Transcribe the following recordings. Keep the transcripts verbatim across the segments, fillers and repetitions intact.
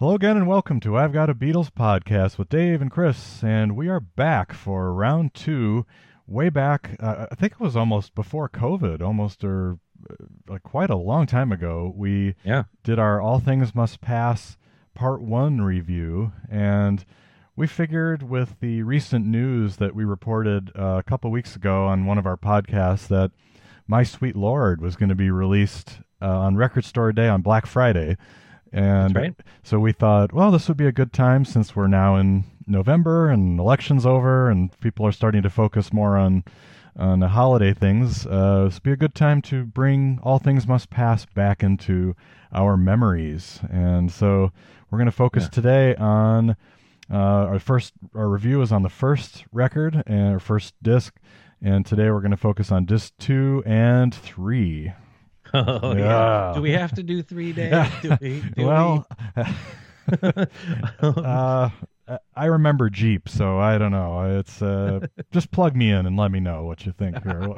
Hello again and welcome to I've Got a Beatles podcast with Dave and Chris, and we are back for round two. Way back, uh, I think it was almost before COVID, almost or uh, like quite a long time ago. We Yeah. did our All Things Must Pass Part One review, and we figured with the recent news that we reported uh, a couple weeks ago on one of our podcasts that My Sweet Lord was going to be released uh, on Record Store Day on Black Friday. And That's right. so we thought, well, this would be a good time since we're now in November and election's over and people are starting to focus more on on the holiday things. Uh, this would be a good time to bring All Things Must Pass back into our memories. And so we're going to focus Yeah. today on uh, our first. Our review is on the first record and our first disc, and today we're going to focus on disc two and three. Oh, Yeah. yeah. Do we have to do three days? Do we, do well, we? uh, I remember Jeep, so I don't know. It's uh, just plug me in and let me know what you think here.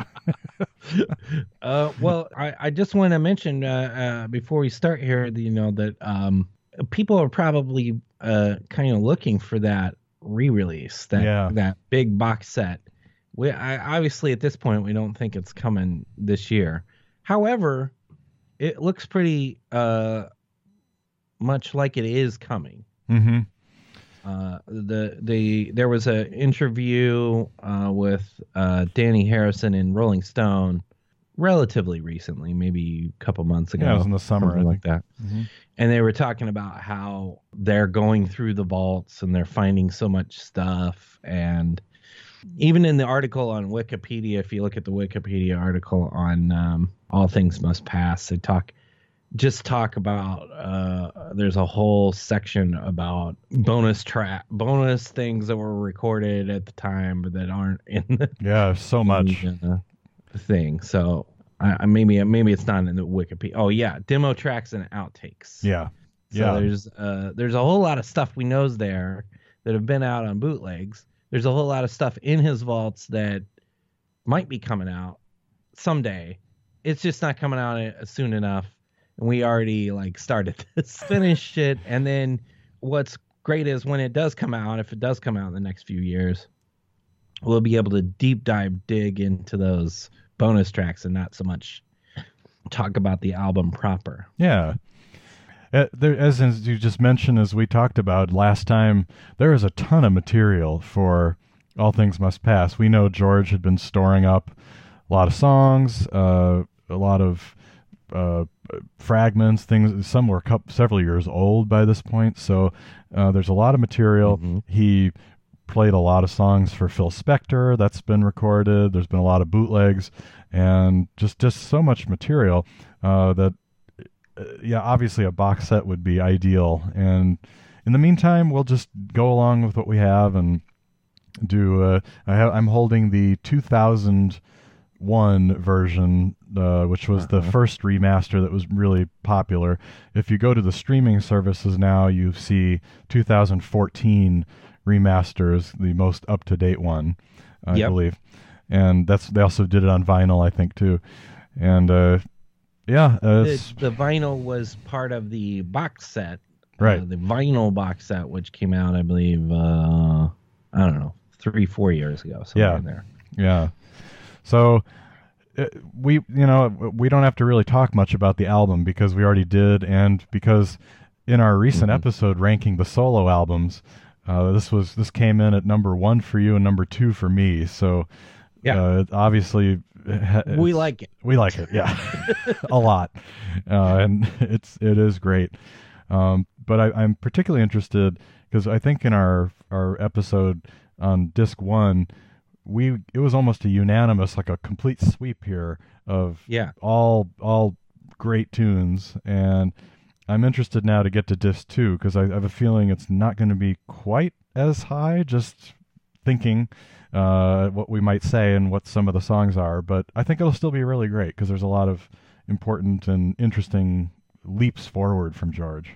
uh, well, I, I just want to mention uh, uh, before we start here, you know, that um, people are probably uh, kind of looking for that re-release, that Yeah. that big box set. We I, obviously at this point we don't think it's coming this year. However, it looks pretty uh, much like it is coming. Mm-hmm. Uh, the the there was an interview uh, with uh, Danny Harrison in Rolling Stone relatively recently, maybe a couple months ago. Yeah, it was in the summer, something I like that. Mm-hmm. And they were talking about how they're going through the vaults and they're finding so much stuff. And even in the article on Wikipedia, if you look at the Wikipedia article on um, All Things Must Pass, they talk just talk about uh, there's a whole section about bonus track, bonus things that were recorded at the time but that aren't in the, Yeah, so much. the, uh, thing. So I, I maybe maybe it's not in the Wikipedia. Oh yeah, demo tracks and outtakes. Yeah, So yeah. there's uh there's a whole lot of stuff we knows there that have been out on bootlegs. There's a whole lot of stuff in his vaults that might be coming out someday. It's just not coming out uh, soon enough. And we already like started this, finished it. And then what's great is when it does come out, if it does come out in the next few years, we'll be able to deep dive dig into those bonus tracks and not so much talk about the album proper. Yeah. Uh, there, as, as you just mentioned, as we talked about last time, there is a ton of material for All Things Must Pass. We know George had been storing up a lot of songs, uh, a lot of uh, fragments, things. Some were couple, several years old by this point, so uh, there's a lot of material. Mm-hmm. He played a lot of songs for Phil Spector. That's been recorded. There's been a lot of bootlegs, and just just so much material uh, that. Uh, yeah, obviously a box set would be ideal. And in the meantime, we'll just go along with what we have and do. Uh, I have, I'm holding the two thousand one version, uh, which was Uh-huh. the first remaster that was really popular. If you go to the streaming services now, you see two thousand fourteen remasters, the most up to date one, I Yep. believe. And that's they also did it on vinyl, I think, too. And uh, yeah, uh, The, it's, the vinyl was part of the box set. Right. Uh, the vinyl box set, which came out, I believe, uh, I don't know, three, four years ago. Somewhere Yeah. in there. yeah. So uh, we, you know, we don't have to really talk much about the album because we already did, and because in our recent Mhm. episode ranking the solo albums, uh, this was this came in at number one for you and number two for me. So Yeah. uh, it obviously uh, We it's- like it. We like it, yeah, a lot, uh, and it's it is great. Um, but I, I'm particularly interested because I think in our our episode on disc one, we it was almost a unanimous, like a complete sweep here of Yeah. all all great tunes, and I'm interested now to get to disc two because I, I have a feeling it's not going to be quite as high. Just thinking uh, what we might say and what some of the songs are, but I think it'll still be really great because there's a lot of important and interesting leaps forward from George.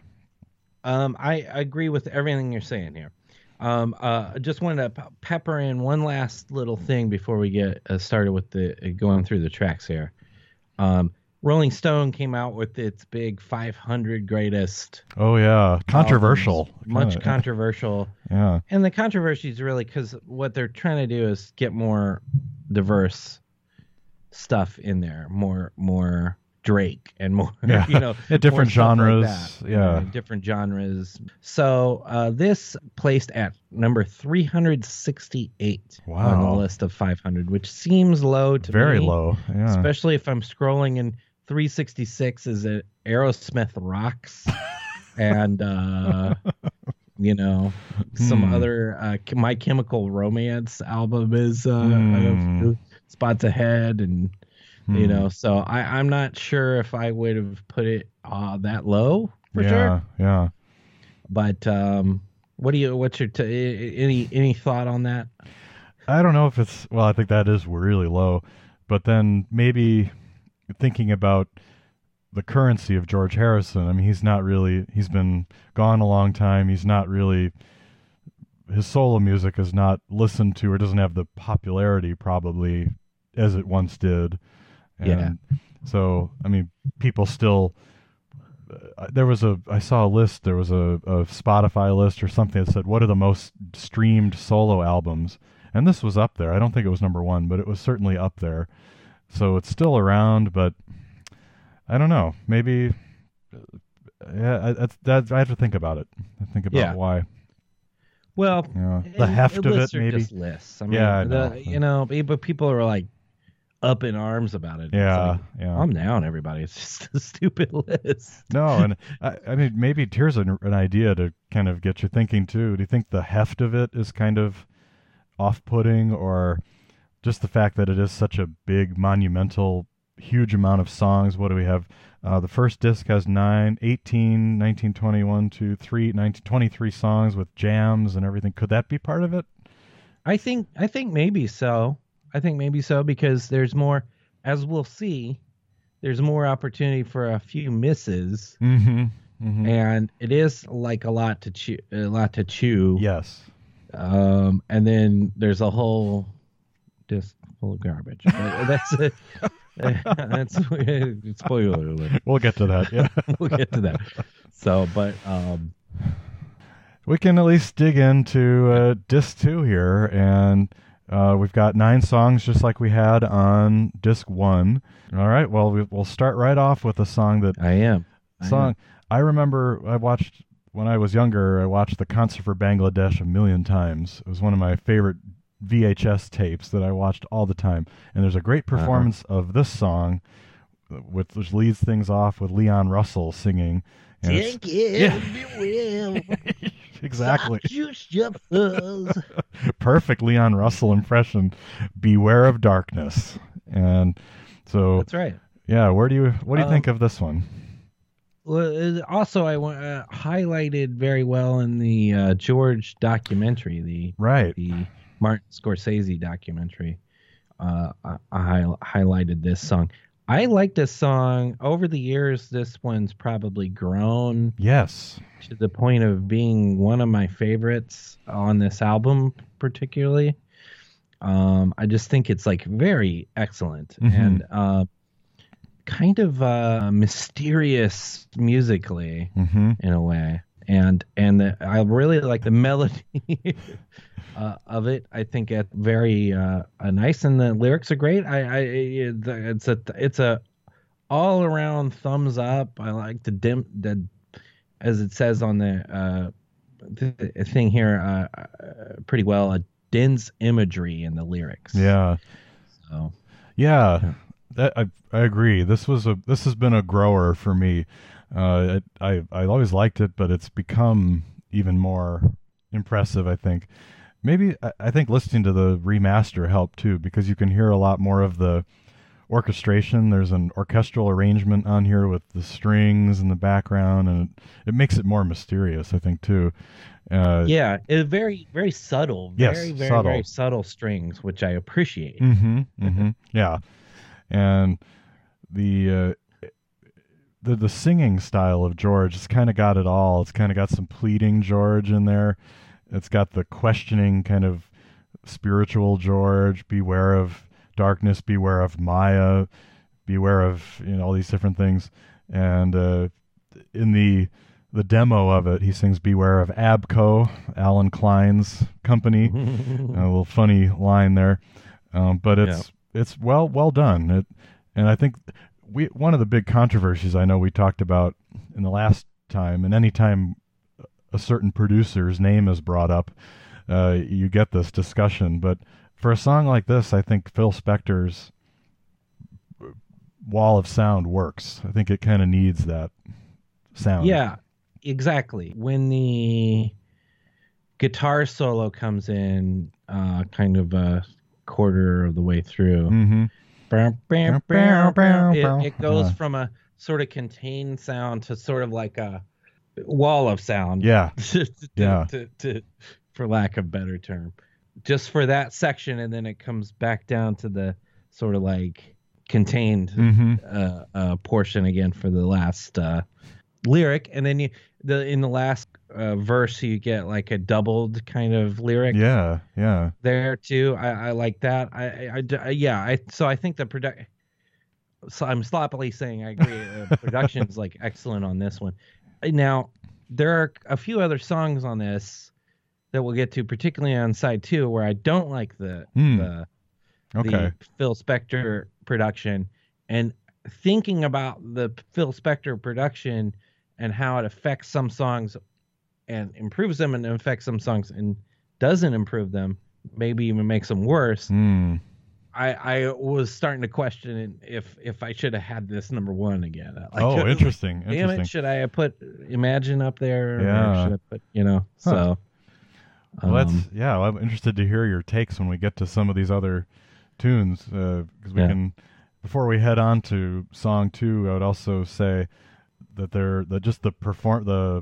Um, I agree with everything you're saying here. Um, uh, I just wanted to pe- pepper in one last little thing before we get uh, started with the uh, going through the tracks here. Um, Rolling Stone came out with its big five hundred greatest Oh yeah, controversial. albums, much Kinda- controversial. Yeah. And the controversy is really because what they're trying to do is get more diverse stuff in there, more more Drake and more, Yeah. you know, Yeah, different more stuff like genres. that. Yeah. different genres. So uh, this placed at number three hundred sixty-eight on the Wow. list of five hundred, which seems low to Very me, low. Yeah. especially if I'm scrolling and three sixty-six is a Aerosmith Rocks and uh you know some Hmm. other uh My Chemical Romance album is uh Hmm. a few spots ahead, and you Hmm. know, so I I'm not sure if I would have put it uh that low for yeah. sure, Yeah. but um what do you what's your t- any any thought on that? I don't know if it's well. I think that is really low, but then maybe thinking about the currency of George Harrison. I mean, he's not really. He's been gone a long time. He's not really. His solo music is not listened to or doesn't have the popularity probably as it once did. And Yeah. so, I mean, people still. Uh, there was a. I saw a list. There was a, a Spotify list or something that said what are the most streamed solo albums, and this was up there. I don't think it was number one, but it was certainly up there. So it's still around, but I don't know. Maybe, uh, yeah, I, that's that. I have to think about it. I think about Yeah. why. Well, Yeah, the and heft of it, lists are maybe. just lists. I mean, Yeah, I the, know. you know, but people are like up in arms about it. It's Yeah, like, yeah. calm down, everybody. It's just a stupid list. No, and I, I mean, maybe here's an, an idea to kind of get you thinking too. Do you think the heft of it is kind of off-putting, or just the fact that it is such a big, monumental, huge amount of songs? What do we have? Uh, the first disc has nine, eighteen, nineteen, twenty-one, two, three, nineteen, twenty-three songs with jams and everything. Could that be part of it? I think I think maybe so. I think maybe so because there's more, as we'll see, there's more opportunity for a few misses, Mm-hmm. mm-hmm. and it is like a lot to chew, a lot to chew. Yes. Um, and then there's a whole disc full of garbage. But that's it. That's spoiler alert. We'll get to that. Yeah. We'll get to that. So, but um, We can at least dig into uh, disc two here, and uh, we've got nine songs just like we had on disc one. All right, well, we, we'll start right off with a song that I am I song am. I remember I watched when I was younger. I watched the Concert for Bangladesh a million times. It was one of my favorite V H S tapes that I watched all the time. And there's a great performance uh-huh. of this song, which, which leads things off with Leon Russell singing. And Take it, yeah. be well. Exactly. Just your fuzz. Perfect Leon Russell impression. Beware of darkness. And so That's right. yeah, where do you what do you Um, think of this one? Well, also, I want uh, highlighted very well in the uh, George documentary, the Right. the Martin Scorsese documentary. Uh, I, I hi- highlighted this song. I like this song. Over the years, this one's probably grown Yes. to the point of being one of my favorites on this album, particularly. Um, I just think it's like very excellent Mhm. and uh, kind of uh, mysterious musically Mm-hmm. in a way, and and the, I really like the melody uh, of it. I think it's very uh, uh, nice, and the lyrics are great. I, I it's a it's a all around thumbs up. I like the dim the as it says on the uh, the thing here uh, uh, pretty well. A dense imagery in the lyrics. Yeah. So Yeah. Yeah. That I I agree. This was a this has been a grower for me. Uh, it, I I always liked it, but it's become even more impressive. I think maybe I, I think listening to the remaster helped too, because you can hear a lot more of the orchestration. There's an orchestral arrangement on here with the strings in the background, and it, it makes it more mysterious, I think, too. Uh, yeah, it's very very subtle. Yes, very very subtle. very subtle strings, which I appreciate. Mm-hmm. Mm-hmm. Yeah, and the uh, the the singing style of George, it's kind of got it all. It's kind of got some pleading George in there. It's got the questioning kind of spiritual George. Beware of darkness. Beware of Maya. beware of, you know, all these different things. And uh, in the the demo of it, he sings "Beware of Abco," Alan Klein's company. A little funny line there, um, but it's yeah. it's well well done. It, and I think we one of the big controversies I know we talked about in the last time, and any time a certain producer's name is brought up, uh, you get this discussion. But for a song like this, I think Phil Spector's wall of sound works. I think it kind of needs that sound. Yeah, exactly. When the guitar solo comes in, uh, kind of a quarter of the way through, mm-hmm. it, it goes yeah. from a sort of contained sound to sort of like a wall of sound. Yeah, to, yeah. To, to, to, for lack of a better term, just for that section, and then it comes back down to the sort of like contained mm-hmm. uh, uh, portion again for the last uh, lyric, and then you the in the last uh, verse you get like a doubled kind of lyric. Yeah, yeah. There too, I, I like that. I, I, I yeah. I so I think the product. So I'm sloppily saying I agree. Uh, production's like excellent on this one. Now there are a few other songs on this that we'll get to, particularly on side two, where I don't like the mm. the. Okay. The Phil Spector production, and thinking about the Phil Spector production and how it affects some songs and improves them, and affects some songs and doesn't improve them, maybe even makes them worse. Mm. I, I was starting to question if if I should have had this number one again. Like, oh, interesting. Damn interesting. it, should I have put Imagine up there? Yeah. Or should I put, you know, huh. so. Well, that's, um, yeah, well, I'm interested to hear your takes when we get to some of these other tunes, because uh, we yeah. can, before we head on to song two, I would also say that they're that just the perform the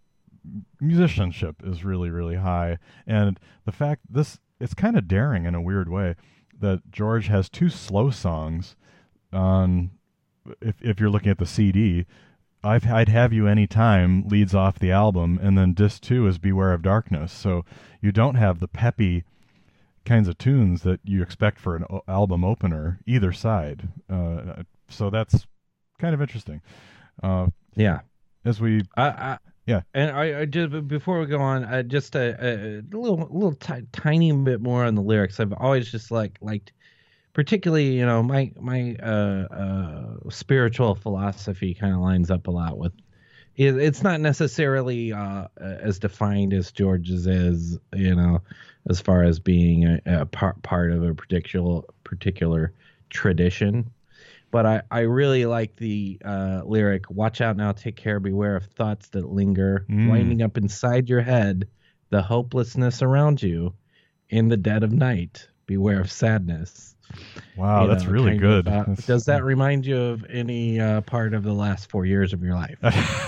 musicianship is really really high, and the fact this it's kind of daring in a weird way that George has two slow songs on. If if you're looking at the C D, I've I'd Have You Anytime leads off the album, and then disc two is Beware of Darkness. So you don't have the peppy kinds of tunes that you expect for an o- album opener either side. Uh, so that's kind of interesting. Uh, yeah. As we, I, I yeah. And I, I just before we go on, uh, just a, a little, little t- tiny bit more on the lyrics. I've always just like liked, particularly, you know, my my uh, uh, spiritual philosophy kind of lines up a lot with. It, it's not necessarily uh, as defined as George's is, you know, as far as being a, a part part of a particular particular tradition. But I, I really like the uh, lyric, "Watch out now, take care, beware of thoughts that linger, mm. winding up inside your head, the hopelessness around you, in the dead of night, beware of sadness." Wow, you that's know, really good. Of, uh, that's... Does that remind you of any uh, part of the last four years of your life?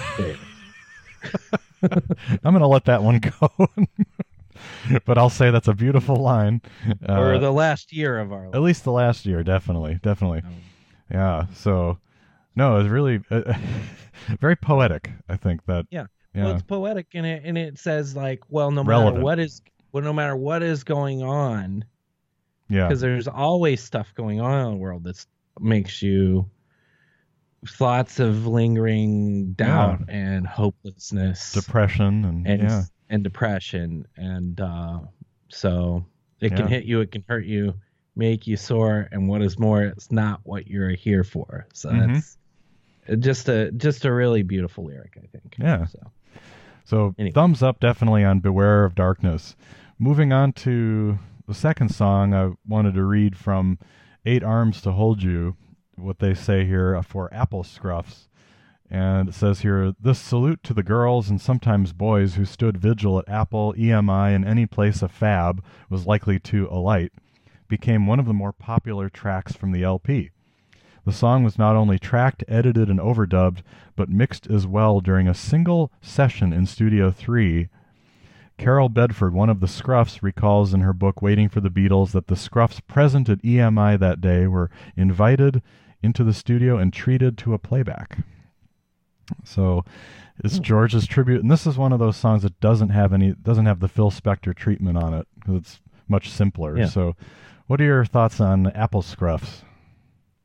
I'm going to let that one go. But I'll say that's a beautiful line. Uh, or the last year of our life. At least the last year, definitely, definitely. Um, yeah, so, no, it's really uh, very poetic, I think. that. Yeah, yeah. Well, it's poetic, and it, and it says, like, well, no Relevant. matter what is, well, no matter what is going on, yeah, because there's always stuff going on in the world that makes you thoughts of lingering doubt yeah. and hopelessness, depression, and and, yeah. and depression, and uh, so it yeah. can hit you, it can hurt you, make you sore, and what is more, it's not what you're here for. So mm-hmm. that's just a just a really beautiful lyric, I think. Yeah. So, so anyway. Thumbs up definitely on Beware of Darkness. Moving on to the second song, I wanted to read from Eight Arms to Hold You, what they say here for Apple Scruffs. And it says here, "This salute to the girls and sometimes boys who stood vigil at Apple, E M I, and any place a fab was likely to alight, became one of the more popular tracks from the L P. The song was not only tracked, edited, and overdubbed, but mixed as well during a single session in Studio three. Carol Bedford, one of the Scruffs, recalls in her book Waiting for the Beatles that the Scruffs present at E M I that day were invited into the studio and treated to a playback." So it's George's tribute, and this is one of those songs that doesn't have any doesn't have the Phil Spector treatment on it because it's much simpler. Yeah. So what are your thoughts on Apple Scruffs?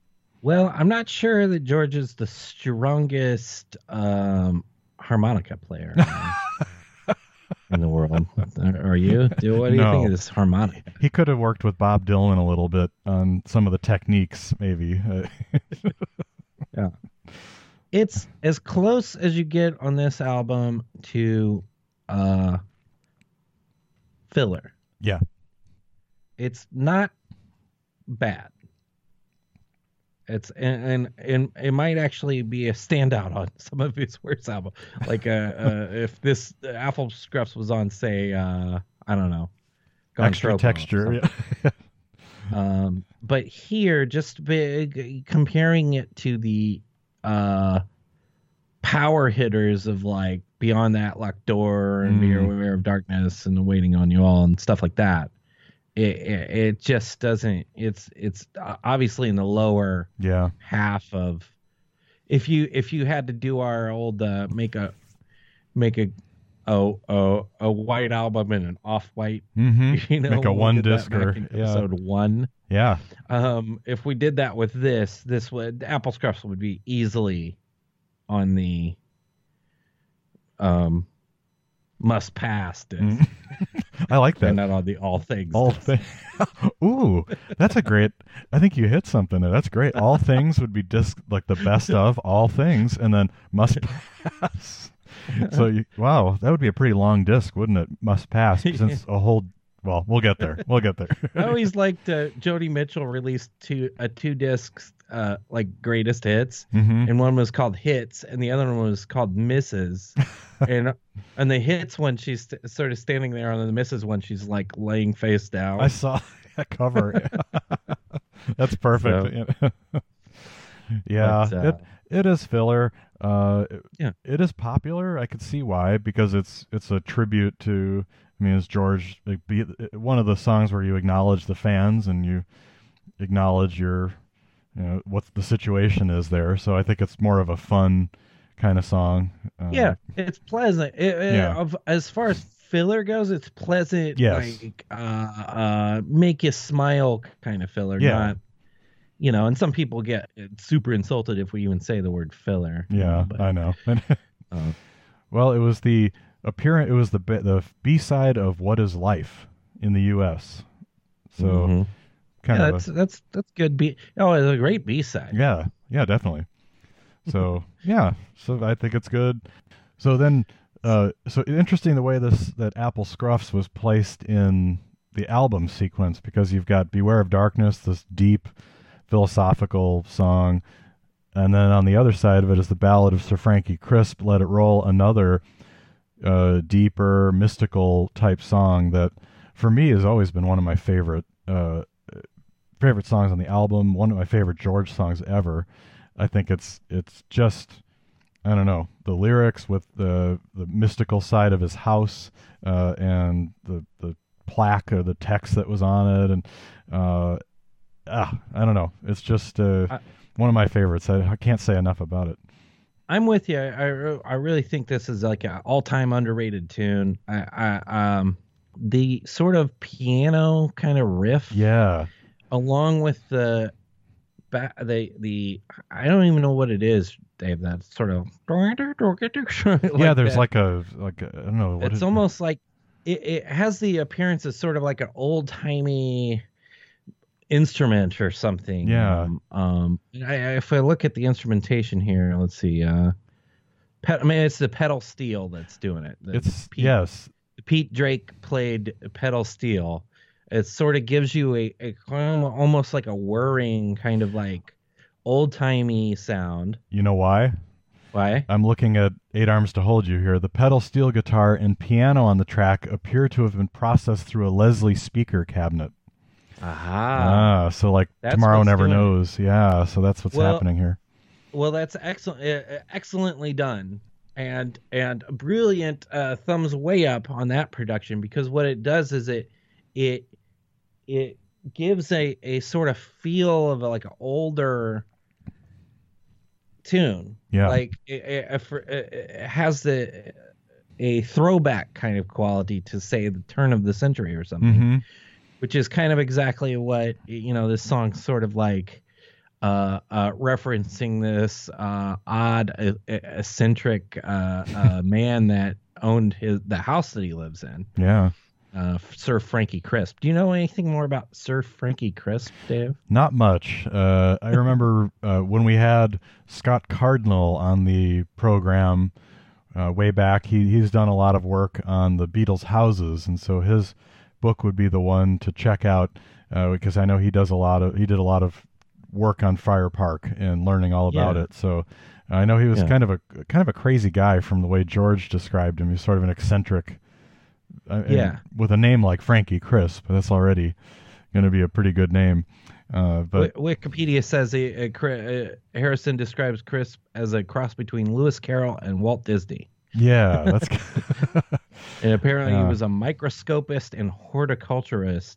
Well, I'm not sure that George is the strongest um, harmonica player in the world. Are you? Do what do you think No. of this harmonica? He could have worked with Bob Dylan a little bit on some of the techniques, maybe. Uh, Yeah. It's as close as you get on this album to uh, filler. yeah. It's not bad. It's and, and and it might actually be a standout on some of his worst album. Like uh, uh if this uh, Apple Scruffs was on, say, uh, I don't know, Gone Extra Troco or texture. something. Yeah. Um, but here, just big, comparing it to the uh, power hitters of like Beyond That Locked Door and Be Mm. Aware of Darkness and Waiting on You All and stuff like that, it, it it just doesn't. It's it's obviously in the lower Yeah. half of. If you if you had to do our old uh, make a make a oh oh a white album and an off white. Mm-hmm. You know, Make a when we one did that disc back or in yeah. episode one. Yeah. Um, if we did that with this, this would Apple Scruffs would be easily on the um must pass disc, Mm. I like that. and not on the all things. All disc. things. Ooh, that's a great. I think you hit something there. That's great. All things would be disc like the best of all things, and then must pass. So you, wow, that would be a pretty long disc, wouldn't it? Must pass since a whole. Well, we'll get there. We'll get there. I always liked uh, Joni Mitchell released two uh, two discs uh like greatest hits, hmm and one was called Hits, and the other one was called Misses. and and the Hits one, she's st- sort of standing there, and the Misses one, she's like laying face down. I saw that cover. That's perfect. yeah, But, uh, it it is filler. Uh, Yeah. it is popular. I could see why, because it's it's a tribute to. I mean, it's George. Like, be, one of the songs where you acknowledge the fans and you acknowledge your, you know, what the situation is there. So I think it's more of a fun kind of song. Uh, Yeah, it's pleasant. It, it- Yeah. of, as far as filler goes, it's pleasant. Yes. Like uh, uh, make you smile kind of filler. Yeah. Not, you know. And some people get super insulted if we even say the word filler. you Yeah, know, but, I know. uh, Well, it was the appearance. It was the B- the B side of "What Is Life" in the U S. So mhm. kind yeah, of that's a, that's that's good. B. Oh, it's a great B side. yeah, yeah, definitely. So yeah, so I think it's good. So then, uh, so interesting the way this that Apple Scruffs was placed in the album sequence, because you've got "Beware of Darkness," this deep philosophical song, and then on the other side of it is the ballad of Sir Frankie Crisp, "Let It Roll," another uh, deeper, mystical type song that, for me, has always been one of my favorite uh, favorite songs on the album. One of my favorite George songs ever. I think it's it's just, I don't know, the lyrics with the the mystical side of his house uh, and the the plaque or the text that was on it, and uh, ah, I don't know. It's just uh, I- one of my favorites. I, I can't say enough about it. I'm with you. I, I, I really think this is like an all-time underrated tune. I, I um the sort of piano kind of riff, Yeah, along with the ba- the the I don't even know what it is, Dave. That sort of like yeah. There's that. like a like a, I don't know. What It's it- almost like it, it has the appearance of sort of like an old-timey instrument or something. Yeah. Um, um I, I, if I look at the instrumentation here, let's see. Uh, pet, I mean, it's the pedal steel that's doing it. The It's Pete, yes, Pete Drake played pedal steel. It sort of gives you a, a kind of almost like a whirring kind of like old-timey sound. you know why? Why? I'm looking at Eight Arms to Hold You here. The pedal steel guitar and piano on the track appear to have been processed through a Leslie speaker cabinet. Aha. Ah, so like That's Tomorrow what's Never doing it. Knows. Yeah, so that's what's Well, happening here. Well, that's excellent, uh, excellently done, and and brilliant. Uh, thumbs way up on that production, because what it does is it it it gives a, a sort of feel of a, like an older tune. Yeah. Like it, it, it has the a throwback kind of quality to, say, the turn of the century or something, Mm-hmm. which is kind of exactly what, you know, this song's sort of like. uh, uh, referencing this uh, odd, uh, eccentric uh, uh, man that owned his the house that he lives in. Yeah. Uh, Sir Frankie Crisp. Do you know anything more about Sir Frankie Crisp, Dave? Not much. Uh, I remember uh, when we had Scott Cardinal on the program uh, way back. He he's done a lot of work on the Beatles' houses, and so his book would be the one to check out uh, because I know he does a lot of he did a lot of work on Friar Park and learning all about Yeah. it. So I know he was Yeah. kind of a kind of a crazy guy from the way George described him. He's sort of an eccentric. Uh, Yeah. with a name like Frankie Crisp, that's already going to be a pretty good name. Uh, but Wi- Wikipedia says uh, uh, Cri- uh, Harrison describes Crisp as a cross between Lewis Carroll and Walt Disney. yeah, that's And apparently Yeah. he was a microscopist and horticulturist,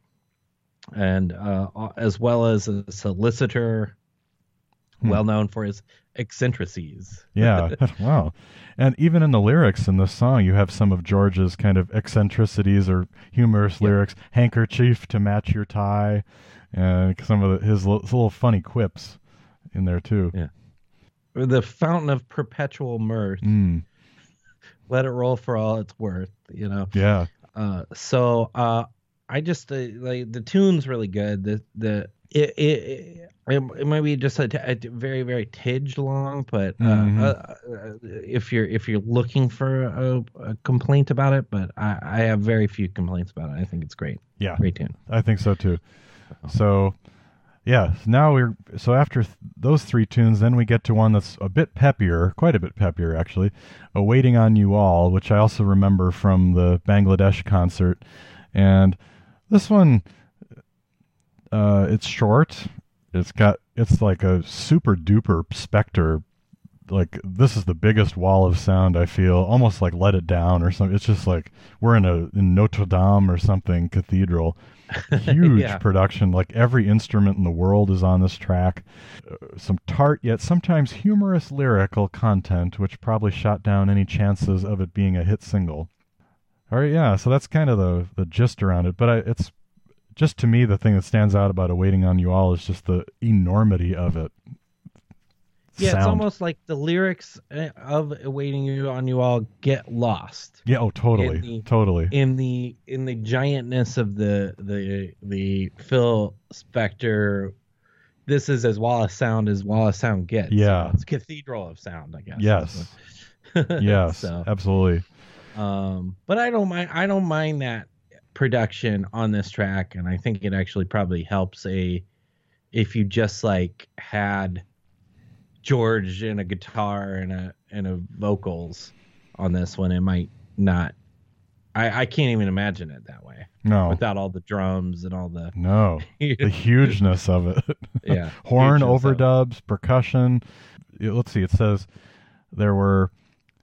and uh, as well as a solicitor, Hmm. well known for his eccentricities. yeah. Wow. And even in the lyrics in this song, you have some of George's kind of eccentricities or humorous Yeah. lyrics. Handkerchief to match your tie, and some of the, his little, little funny quips in there too. Yeah. The fountain of perpetual mirth. Mm, Let it roll for all it's worth. You know. yeah. Uh, so uh, I just uh, like the tune's really good. The the it it, it, it might be just a, t- a t- very very tidge long, but uh, Mhm. uh, uh, if you're if you're looking for a, a complaint about it, but I, I have very few complaints about it. I think it's great. Yeah. Great tune. I think so too. So, yeah. Now we're so after th- those three tunes, then we get to one that's a bit peppier, quite a bit peppier actually. "A Waiting on You All," which I also remember from the Bangladesh concert, and this one, uh, it's short. It's got it's like a super duper Spectre. Like this is the biggest wall of sound I feel, almost like Let It Down or something. It's just like we're in a in Notre Dame or something cathedral. Huge Yeah. production. Like every instrument in the world is on this track. Uh, some tart yet sometimes humorous lyrical content, which probably shot down any chances of it being a hit single. All right, yeah. So that's kind of the the gist around it. But I, it's just to me the thing that stands out about "A Waiting on You All" is just the enormity of it. Yeah, it's Sound. almost like the lyrics uh, of "Waiting You on You All" get lost. Yeah, oh, totally, in the- totally. in the in the giantness of the the the Phil Spector. This is as Wallace sound as Wallace sound gets. Yeah. You know, it's a cathedral of sound, I guess. Yes, yes, So, absolutely. um, but I don't mind. I don't mind that production on this track, and I think it actually probably helps a if you just like had George and a guitar and a and a vocals on this one. It might not. I I can't even imagine it that way No, without all the drums and all the no, the hugeness of it. yeah Horn hugeness of it. overdubs, percussion. Yeah, let's see. It says there were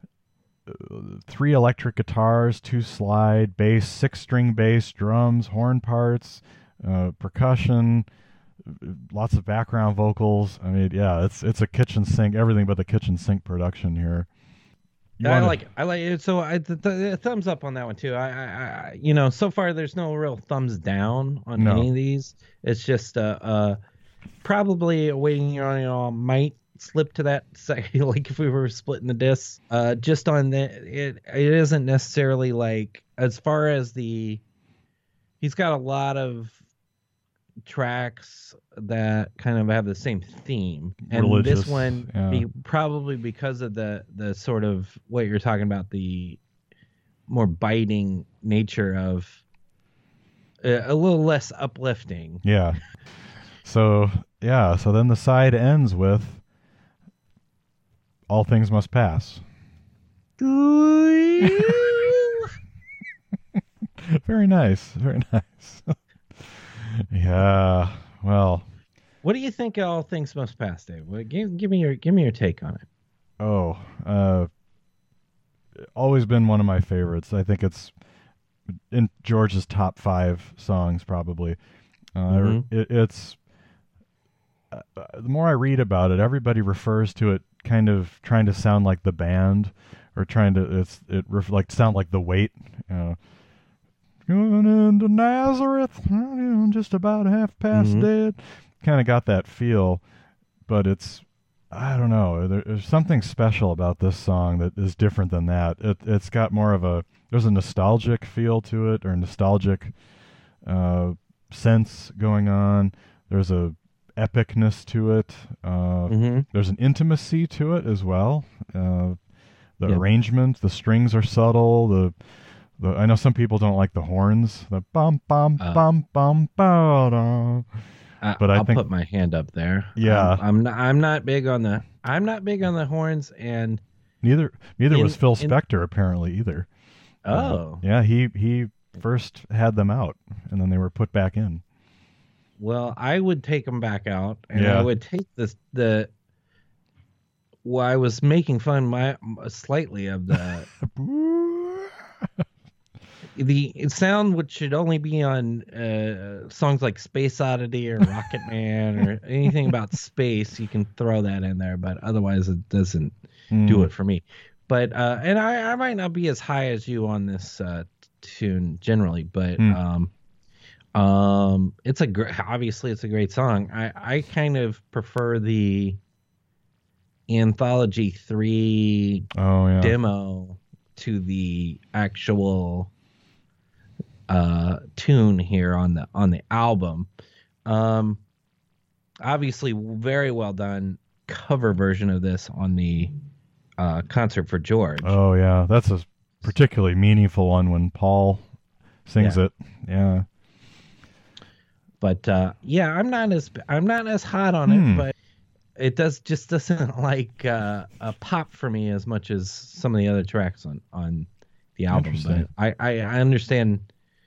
uh, three electric guitars, two slide, bass, six string bass, drums, horn parts, uh, percussion, lots of background vocals. I mean, yeah, it's it's a kitchen sink, everything but the kitchen sink production here. You I wanna- like I like it. So I th- th- thumbs up on that one too. I, I, I you know so far there's no real thumbs down on No. any of these. It's just uh, uh probably Waiting You on You All might slip to that sec- like if we were splitting the discs. Uh, just on the it it isn't necessarily like as far as the he's got a lot of tracks that kind of have the same theme, and Religious, this one yeah. be, probably because of the the sort of what you're talking about, the more biting nature of uh, a little less uplifting. Yeah. So, yeah, so then the side ends with "All Things Must Pass." Very nice. Very nice. Yeah. Well, What do you think of All Things Must Pass, Dave? Well, give, give me your give me your take on it. oh, uh, always been one of my favorites. I think it's in George's top five songs, probably. Uh, Mhm. it, it's uh, the more I read about it, everybody refers to it kind of trying to sound like the band, or trying to it's it ref, like sound like the Weight. You know, going into Nazareth, just about half past Mhm. dead. kind of got that feel, but it's, I don't know, there, there's something special about this song that is different than that. It, it's got more of a, there's a nostalgic feel to it, or nostalgic uh, sense going on. There's a epicness to it. Uh, Mm-hmm. There's an intimacy to it as well. Uh, the Yep. arrangement, the strings are subtle. The, the I know some people don't like the horns. The bum bum Uh, bum bum ba I, But I I'll think- put my hand up there. Yeah. I'm, I'm not. I'm not big on the. I'm not big on the horns. And Neither neither In- was Phil in- Spector apparently either. Uh, oh, yeah, he he first had them out, and then they were put back in. well, I would take them back out, and Yeah. I would take this the. Well, I was making fun my slightly of the the sound, which should only be on uh, songs like Space Oddity or Rocket Man or anything about space. You can throw that in there, but otherwise it doesn't do it for me. But uh, and I, I might not be as high as you on this uh, tune generally, but Hmm. um, um, it's a gr- obviously it's a great song. I I kind of prefer the Anthology three Oh yeah. demo to the actual uh tune here on the on the album. Um obviously very well done cover version of this on the uh Concert for George. Oh yeah, that's a particularly meaningful one when Paul sings Yeah. it. Yeah. But uh yeah, I'm not as I'm not as hot on Hmm. it, but it does just doesn't like uh a pop for me as much as some of the other tracks on on the album. Interesting. But I I, I understand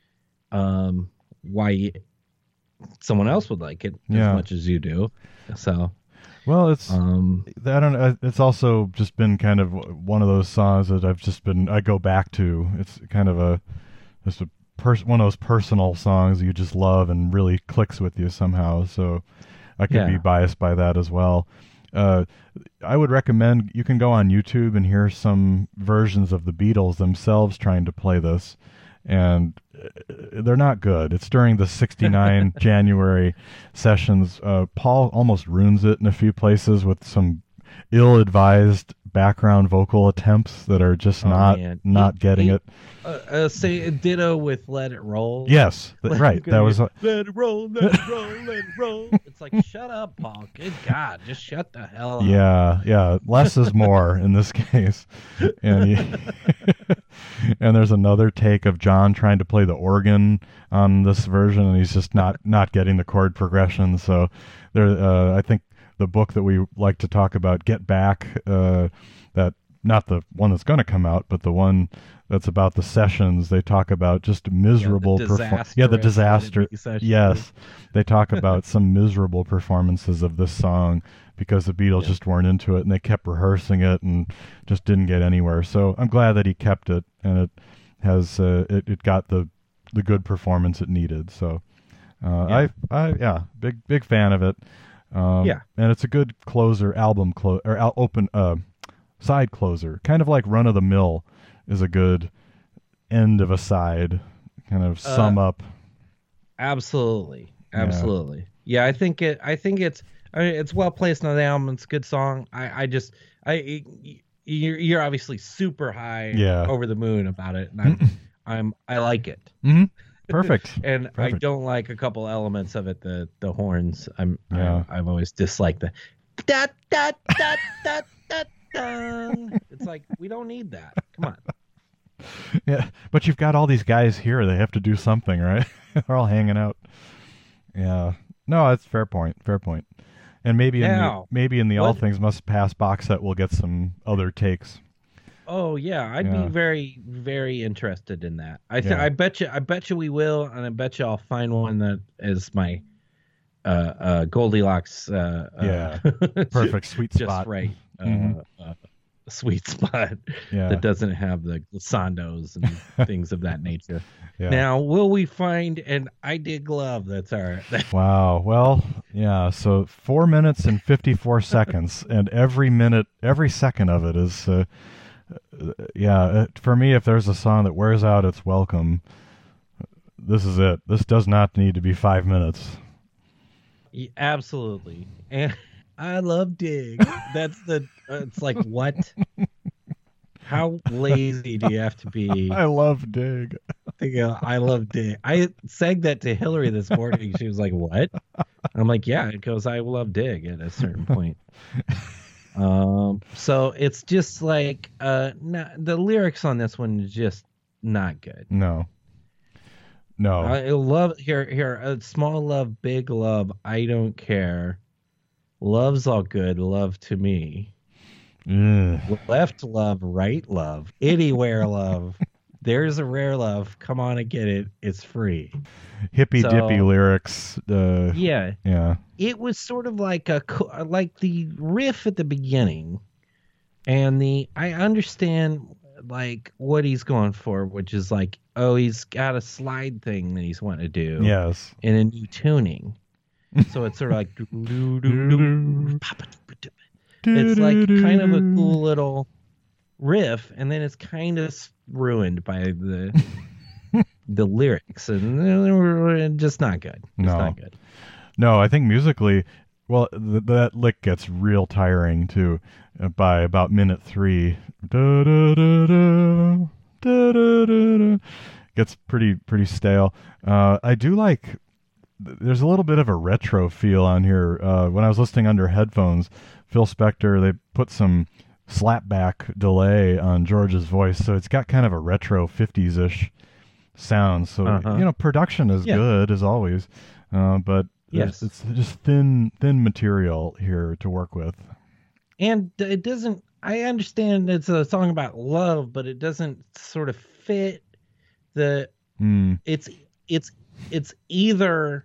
um why someone else would like it Yeah. as much as you do. So Well, it's um I don't know. It's also just been kind of one of those songs that I've just been I go back to. It's kind of a just a pers- one of those personal songs you just love and really clicks with you somehow. So I could be Yeah. biased by that as well. Uh, I would recommend you can go on YouTube and hear some versions of the Beatles themselves trying to play this, and uh, they're not good. It's during the sixty-nine January sessions. Uh, Paul almost ruins it in a few places with some ill-advised background vocal attempts that are just Oh, not man. not He- getting he- it. uh, uh, say ditto with Let It Roll. Yes, th- Let right. it That was go. uh, Let it roll, let it roll, let it roll. It's like, shut up, Paul. Good God, just shut the hell up. yeah, yeah. Less is more in this case, and you, and there's another take of John trying to play the organ on this version, and he's just not not getting the chord progression. So there, uh, I think the book that we like to talk about, Get Back, uh, that not the one that's going to come out, but the one that's about the sessions. They talk about just miserable Yeah, the perfor- yeah, the disaster. disastrous sessions. Yes, they talk about some miserable performances of this song because the Beatles Yeah. just weren't into it and they kept rehearsing it and just didn't get anywhere. So I'm glad that he kept it, and it has uh, it, it got the the good performance it needed. So uh, Yeah. I I yeah big big fan of it. Um, Yeah. and it's a good closer album close or al- open uh, side closer, kind of like Run of the Mill is a good end of a side, kind of sum Uh, up. Absolutely, Yeah. absolutely. Yeah, I think it. I think it's. I mean, it's well placed on the album. It's a good song. I. I just. I. You're. You're obviously super high. Yeah. Over the moon about it, and I'm. I'm. I like it. hmm Perfect. And I Perfect. don't like a couple elements of it. The the horns. I'm. Yeah. I, I've always disliked the. Da da da da da da. It's like we don't need that. Come on. Yeah, but you've got all these guys here. They have to do something, right? They're all hanging out. Yeah. No, that's fair point. Fair point. And maybe in the, Now, maybe in the All what- Things Must Pass box set, we'll get some other takes. Oh yeah, I'd Yeah. be very, very interested in that. I th- Yeah. I bet you, I bet you we will, and I bet you I'll find one that is my uh, uh, Goldilocks. Uh, Yeah. uh, Perfect sweet just spot. right. Uh, Mhm. uh, sweet spot Yeah. that doesn't have the glissandos and things of that nature. Yeah. Now, will we find an I Dig Love? That's our. Wow. Well, yeah. So four minutes and fifty-four seconds, and every minute, every second of it is, uh, uh, yeah. uh, For me, if there's a song that wears out its welcome, this is it. This does not need to be five minutes. Y- absolutely. And I love Dig. That's the. Uh, it's like what? How lazy do you have to be I love Dig. to go? I love Dig. I sang that to Hillary this morning. She was like, "What?" I'm like, "Yeah," it goes, "I love Dig" at a certain point. Um, so it's just like uh, no, the lyrics on this one is just not good. No. No. I love here here a small love, big love. I don't care. Love's all good. Love to me. Ugh. Left love, right love, anywhere love. There's a rare love. Come on and get it. It's free. Hippy So- dippy lyrics. Uh, Yeah, yeah. it was sort of like a co- like the riff at the beginning, and the I understand like what he's going for, which is like, oh, he's got a slide thing that he's wanting to do Yes. in a new tuning. So it's sort of like it's like kind of a cool little riff, and then it's kind of ruined by the the lyrics, and they're just not good. It's No. not good. No, I think musically, well, th- that lick gets real tiring too. Uh, by about minute three, da, da, da, da, da, da, da, da, gets pretty pretty stale. Uh, I do like. There's a little bit of a retro feel on here. Uh, when I was listening under headphones, Phil Spector, they put some slapback delay on George's voice, so it's got kind of a retro fifties-ish sound. So Uh-huh. you know, production is Yeah. good as always, uh, but Yes. it's just thin thin material here to work with. And it doesn't. I understand it's a song about love, but it doesn't sort of fit the. Mm, It's it's it's either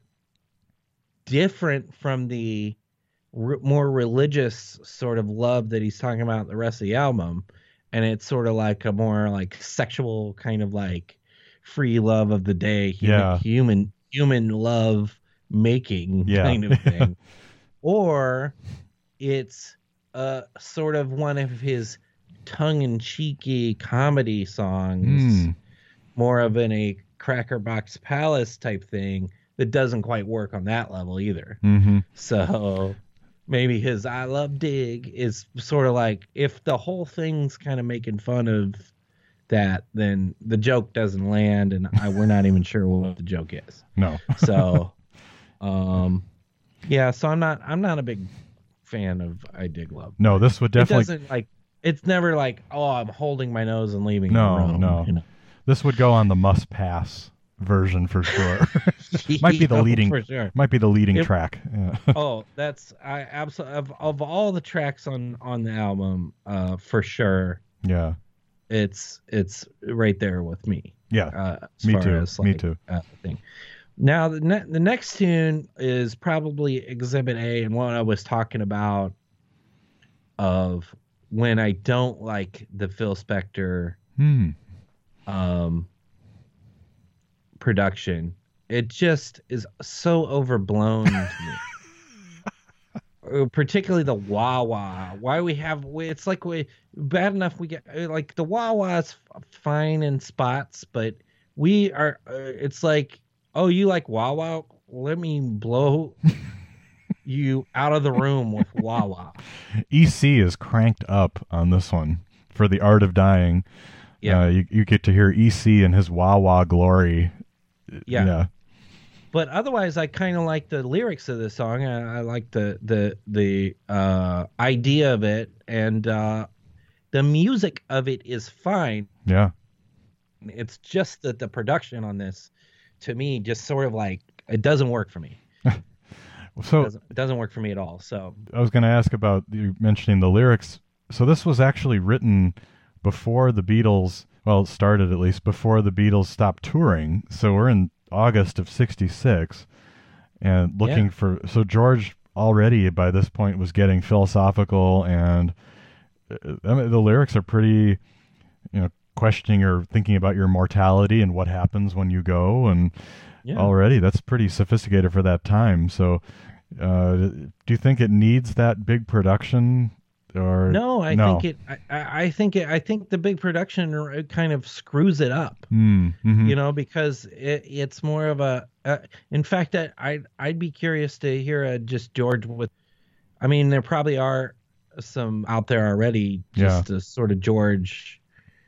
different from the r- more religious sort of love that he's talking about in the rest of the album, and it's sort of like a more like sexual kind of like free love of the day, human Yeah. human, human love making Yeah. kind of thing, or it's uh sort of one of his tongue-in-cheeky comedy songs, mm, more of an a Cracker Box Palace type thing that doesn't quite work on that level either. hmm So maybe his I Love Dig is sort of like, if the whole thing's kind of making fun of that, then the joke doesn't land, and I, we're not even sure what the joke is. No. So, um, yeah, so I'm not I'm not a big fan of I Dig Love. No, this would It definitely doesn't like it's never like, oh, I'm holding my nose and leaving No, the room. no. You know? this would go on the must pass version for sure. Might be the Oh, leading for sure. might be the leading It- track. Yeah. Oh, that's I absolutely of, of all the tracks on on the album, uh, for sure, yeah. it's it's right there with me. Yeah. Uh, as Me far too. As, Me like, too. Uh, thing. Now the ne- the next tune is probably Exhibit A, and what I was talking about of when I don't like the Phil Spector Hmm. um production. It just is so overblown to me. Uh, particularly the wah wah. Why we have we, it's like we bad enough we get uh, like the wah wah is f- fine in spots, but we are uh, it's like, oh, you like wah wah, let me blow you out of the room with wah wah. E C is cranked up on this one for The Art of Dying. Yeah. Uh, you you get to hear E C and his wah wah glory. Yeah. Yeah. But otherwise, I kind of like the lyrics of the song. I, I like the the the uh, idea of it, and uh, the music of it is fine. Yeah. It's just that the production on this, to me, just sort of like it doesn't work for me. It So doesn't, it doesn't work for me at all. So I was going to ask about you mentioning the lyrics. So this was actually written before the Beatles, well, it started at least before the Beatles stopped touring. So we're in August of sixty-six and looking Yeah. for, so George already by this point was getting philosophical, and uh, I mean, the lyrics are pretty, you know, questioning or thinking about your mortality and what happens when you go. And yeah, already that's pretty sophisticated for that time. So uh, do you think it needs that big production or No, I no? think it. I, I I think it. I think the big production r- kind of screws it up. Mm, hmm You know, because it, it's more of a. Uh, in fact, I I'd, I'd be curious to hear a just George with. I mean, there probably are some out there already. Yeah. Just a sort of George.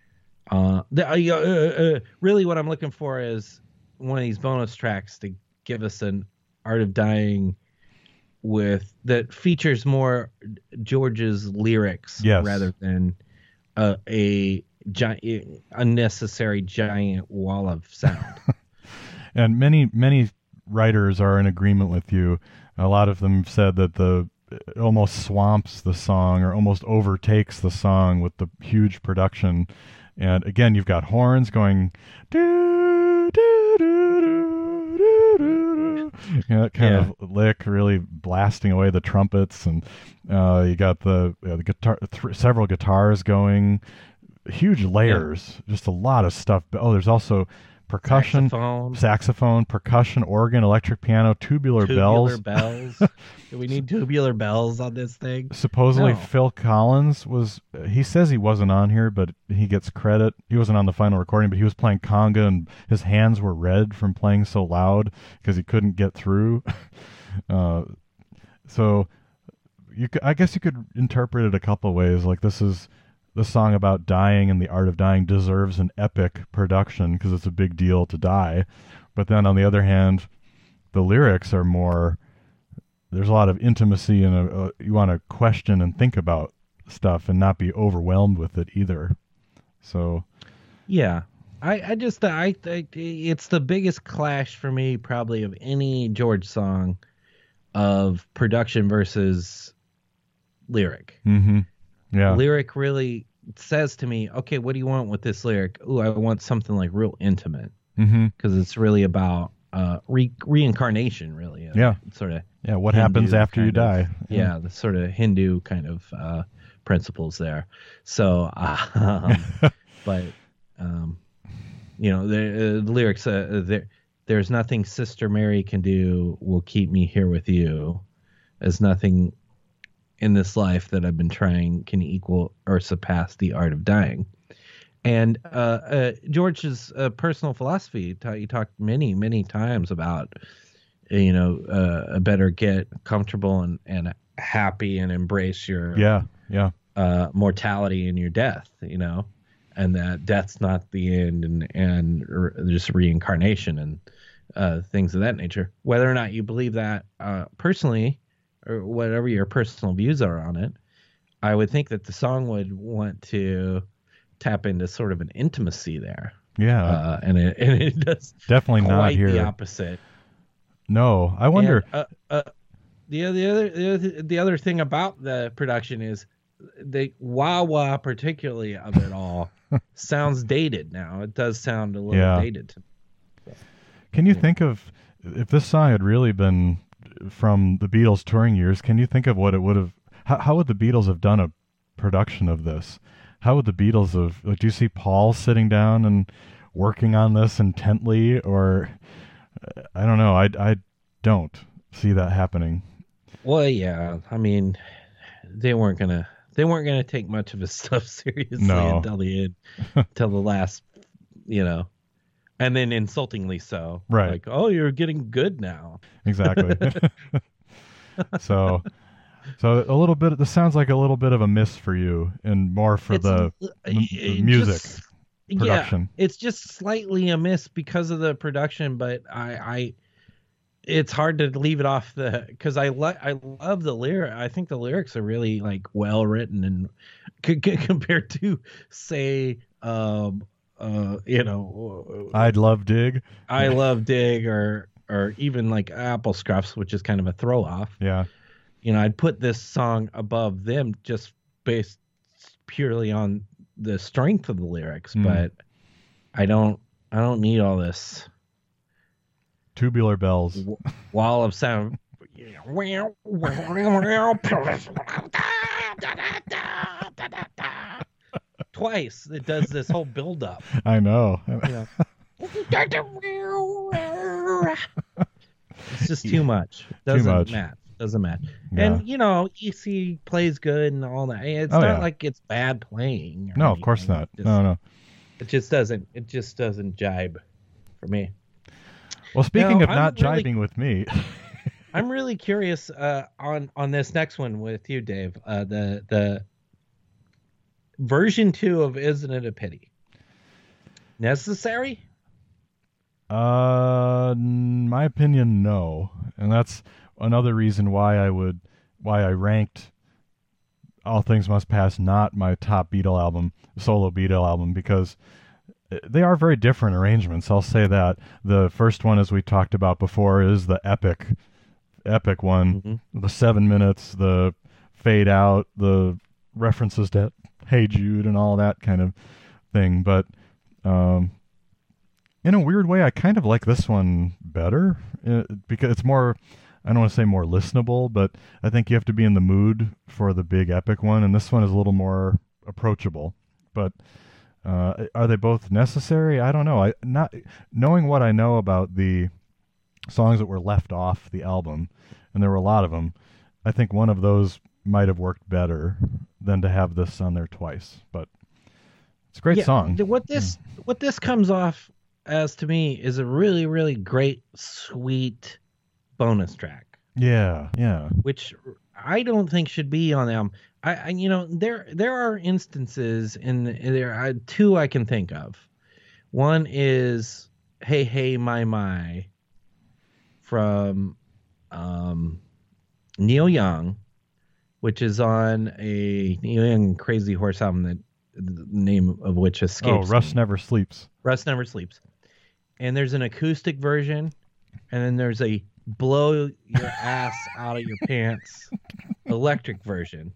Uh, the, uh, uh, uh, really, what I'm looking for is one of these bonus tracks to give us an Art of Dying with that features more George's lyrics Yes. rather than uh, a giant unnecessary giant wall of sound. And many many writers are in agreement with you. A lot of them said that the it almost swamps the song or almost overtakes the song with the huge production. And again, you've got horns going do do do do do do. You know, that kind Yeah. of lick really blasting away the trumpets, and uh, you got the uh, the guitar, th- several guitars going, huge layers, just a lot of stuff. Oh, there's also percussion, Saxophone, saxophone, percussion, organ, electric piano, tubular, tubular bells. bells. Do we need tubular bells on this thing? Supposedly No. Phil Collins was, he says he wasn't on here, but he gets credit. He wasn't on the final recording, but he was playing conga and his hands were red from playing so loud because he couldn't get through. uh, so you, c- I guess you could interpret it a couple ways. Like, this is the song about dying, and the art of dying deserves an epic production because it's a big deal to die. But then on the other hand, the lyrics are more, there's a lot of intimacy, and a, a, you want to question and think about stuff and not be overwhelmed with it either. So Yeah. I, I just I, I it's the biggest clash for me probably of any George song of production versus lyric. hmm yeah, Lyric really says to me, okay, what do you want with this lyric? Ooh, I want something like real intimate hmm because it's really about uh re- reincarnation, really. Uh, Yeah. Sort of. yeah. What Hindu happens after you kind of- die? Yeah, the sort of Hindu kind of uh, principles there. So, uh, um, but um, you know, the, uh, the lyrics uh, there. There's nothing Sister Mary can do will keep me here with you. As nothing in this life that I've been trying can equal or surpass the art of dying. And uh, uh, George's uh, personal philosophy, ta- he talked many, many times about, you know, uh, better get comfortable and, and happy and embrace your Yeah, yeah, uh, mortality and your death, you know, and that death's not the end, and, and r- just reincarnation and uh, things of that nature. Whether or not you believe that uh, personally, or whatever your personal views are on it, I would think that the song would want to tap into sort of an intimacy there. yeah. Uh, and, it, and it does Definitely not quite here. the opposite. No, I wonder. And, uh, uh, the, the, other, the, other, the other thing about the production is the wah wah, particularly of it all, sounds dated now. It does sound a little Yeah. dated. To Can you think of, if this song had really been from the Beatles touring years, can you think of what it would have, how, how would the Beatles have done a production of this? How would the Beatles have, like, do you see Paul sitting down and working on this intently? Or, uh, I don't know, I, I don't see that happening. Well, yeah, I mean, they weren't gonna they weren't gonna take much of his stuff seriously No. until the end, until the last, you know, and then insultingly so. Right. Like, oh, you're getting good now. Exactly. so, so a little bit, this sounds like a little bit of a miss for you, and more for It's, the, uh, m- it the music just- production. Yeah, it's just slightly a miss because of the production, but I, I it's hard to leave it off the because I like I love the lyric. I think the lyrics are really like well written and c- c- compared to say, um, uh, you know, I'd love Dig. I love Dig or or even like Apple Scruffs, which is kind of a throw off. Yeah. You know, I'd put this song above them just based purely on the strength of the lyrics, Mm. but I don't I don't need all this Tubular bells. w- wall of sound. Twice it does this whole build up. I know. You know. It's just too much. It Too doesn't much. match. doesn't match. Yeah. And you know, E C plays good and all that. It's Oh, not yeah. like it's bad playing. or No, of course anything. not. It just, No, no. It just doesn't. It just doesn't jibe for me. Well, speaking Now, of I'm not really- jibing with me, I'm really curious uh, on on this next one with you, Dave. Uh, the the version two of "Isn't It a Pity" necessary? uh, in my opinion, no, and that's another reason why I would why I ranked All Things Must Pass not my top Beatle album, solo Beatle album, because they are very different arrangements. I'll say that. The first one, as we talked about before, is the epic, epic one. Mm-hmm. The seven minutes, the fade out, the references to Hey Jude and all that kind of thing. But um, in a weird way, I kind of like this one better uh, because it's more, I don't want to say more listenable, but I think you have to be in the mood for the big epic one, and this one is a little more approachable. But uh, are they both necessary? I don't know. I not knowing what I know about the songs that were left off the album, and there were a lot of them, I think one of those might have worked better than to have this on there twice. But it's a great Yeah, song. th- What this what this comes off as to me is a really really great sweet bonus track, Yeah, yeah. which I don't think should be on the album. I, I you know there there are instances in there are two I can think of. One is Hey Hey My My from um, Neil Young, which is on a Neil Young Crazy Horse album that the name of which Oh, escapes Russ me. Never Sleeps. Rust Never Sleeps. And there's an acoustic version, and then there's a blow your ass out of your pants electric version.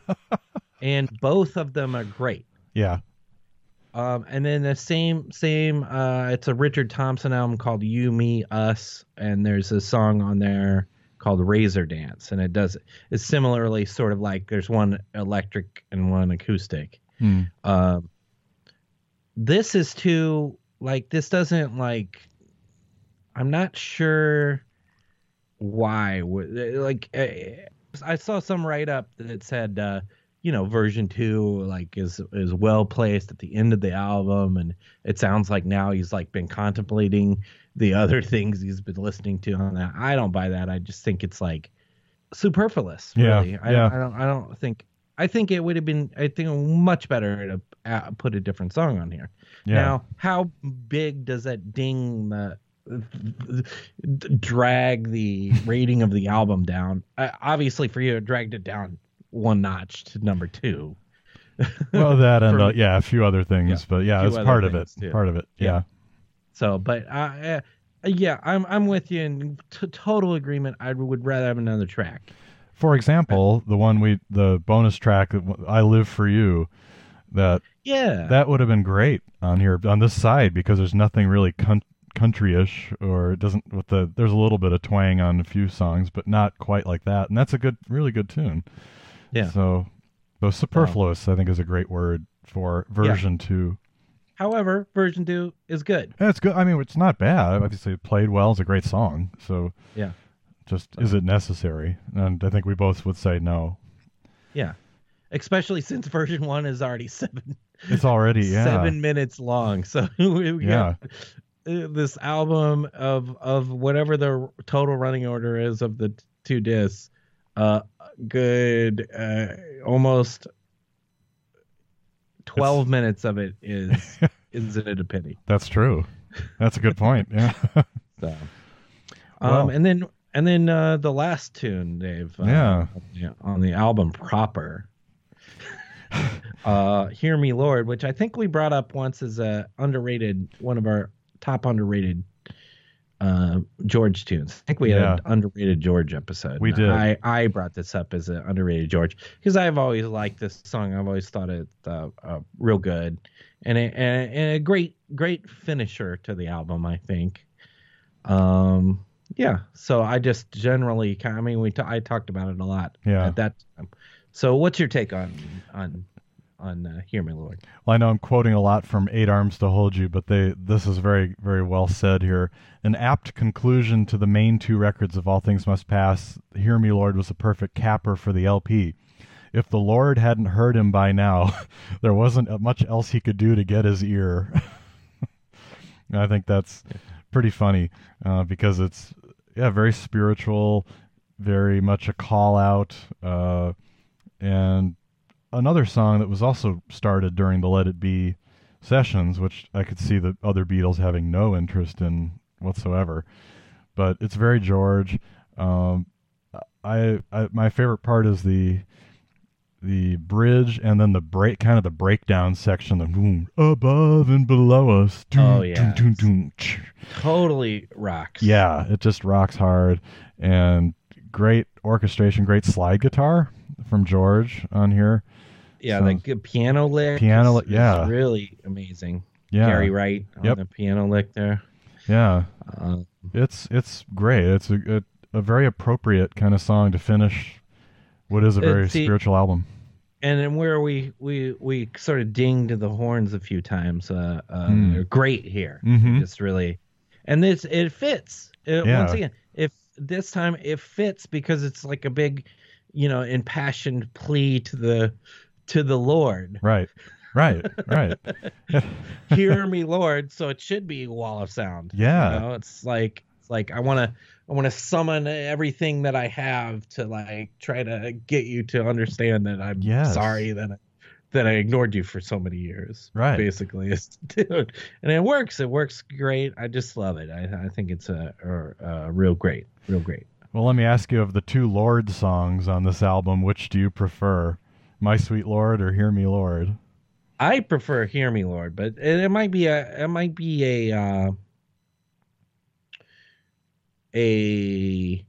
And both of them are great. Yeah. Um, and then the same same uh, it's a Richard Thompson album called You, Me, Us, and there's a song on there called Razor Dance, and it does it's similarly sort of like there's one electric and one acoustic. Hmm. Um, this is too like this doesn't like I'm not sure why like I saw some write up that said uh you know version two like is is well placed at the end of the album, and it sounds like now he's like been contemplating the other things he's been listening to on that. I don't buy that. I just think it's like superfluous. Yeah, Really. I, yeah. I don't I don't think I think it would have been I think much better to uh, put a different song on here. Yeah. Now, how big does that ding the drag the rating of the album down? Uh, obviously, for you, it dragged it down one notch to number two. Well, that and For- uh, yeah, a few other things, Yeah, but yeah, few it's other part of it. things, too. Part of it. Yeah. Yeah. So, but uh, uh, yeah, I'm I'm with you in t- total agreement. I would rather have another track. For example, the one we the bonus track, I Live for You, that Yeah, that would have been great on here on this side because there's nothing really con- country-ish, or it doesn't with the there's a little bit of twang on a few songs, but not quite like that. And that's a good, really good tune. Yeah. So, though superfluous, I think, is a great word for version two. However, version two is good. Yeah, it's good. I mean, it's not bad. Obviously, it played well. It's a great song. So, Yeah. just is it necessary? And I think we both would say no. Yeah, especially since version one is already seven It's already yeah. seven minutes long. So we Yeah. got uh, this album of of whatever the total running order is of the t- two discs. Uh, good, uh, almost twelve minutes of it is isn't it a pity? That's true. That's a good point. Yeah. So, Well. um, and then and then uh, the last tune, Dave. Uh, Yeah. on the- on the album proper. uh, Hear Me Lord, which I think we brought up once as a underrated, one of our top underrated uh, George tunes. I think we had Yeah. an underrated George episode. We did. I, I brought this up as an underrated George because I've always liked this song. I've always thought it uh, uh, real good and a, and, a, and a great great finisher to the album, I think. Um, yeah. So I just generally, kind I mean, we t- I talked about it a lot Yeah. at that time. So what's your take on on on uh, Hear Me Lord. Well, I know I'm quoting a lot from Eight Arms to Hold You, but they this is very, very well said here. An apt conclusion to the main two records of All Things Must Pass, Hear Me Lord was a perfect capper for the L P. If the Lord hadn't heard him by now, there wasn't much else he could do to get his ear. I think that's pretty funny uh, because it's yeah very spiritual, very much a call out, uh, and another song that was also started during the Let It Be sessions, which I could see the other Beatles having no interest in whatsoever. But it's very George. Um, I, I my favorite part is the the bridge and then the break, kind of the breakdown section, the boom above and below us. Doom, Oh, yeah. doom, doom, doom. Totally rocks. Yeah, it just rocks hard, and great orchestration, great slide guitar from George on here. Yeah, So- the good piano lick. Piano is- lick, yeah. is really amazing. Yeah, Gary Wright on Yep. the piano lick there. yeah, Uh, it's it's great. It's a, a a very appropriate kind of song to finish what is a very Uh, see- spiritual album. and then where we we we sort of dinged the horns a few times. Uh, uh, Mm. They're great here. Mhm. It's really, and this it fits. Uh, Yeah. Once again, if this time it fits because it's like a big, you know, impassioned plea to the to the Lord. Right, right, right. Hear me, Lord. So it should be Wall of Sound. Yeah. You know, it's like it's like I want to I want to summon everything that I have to like try to get you to understand that I'm Yes. sorry that I, that I ignored you for so many years. Right. Basically, it's, dude, and it works. It works great. I just love it. I I think it's a, a, a real great, real great. Well, let me ask you, of the two Lord songs on this album, which do you prefer? My Sweet Lord or Hear Me Lord? I prefer "Hear Me, Lord," but it, it might be a it might be a uh, a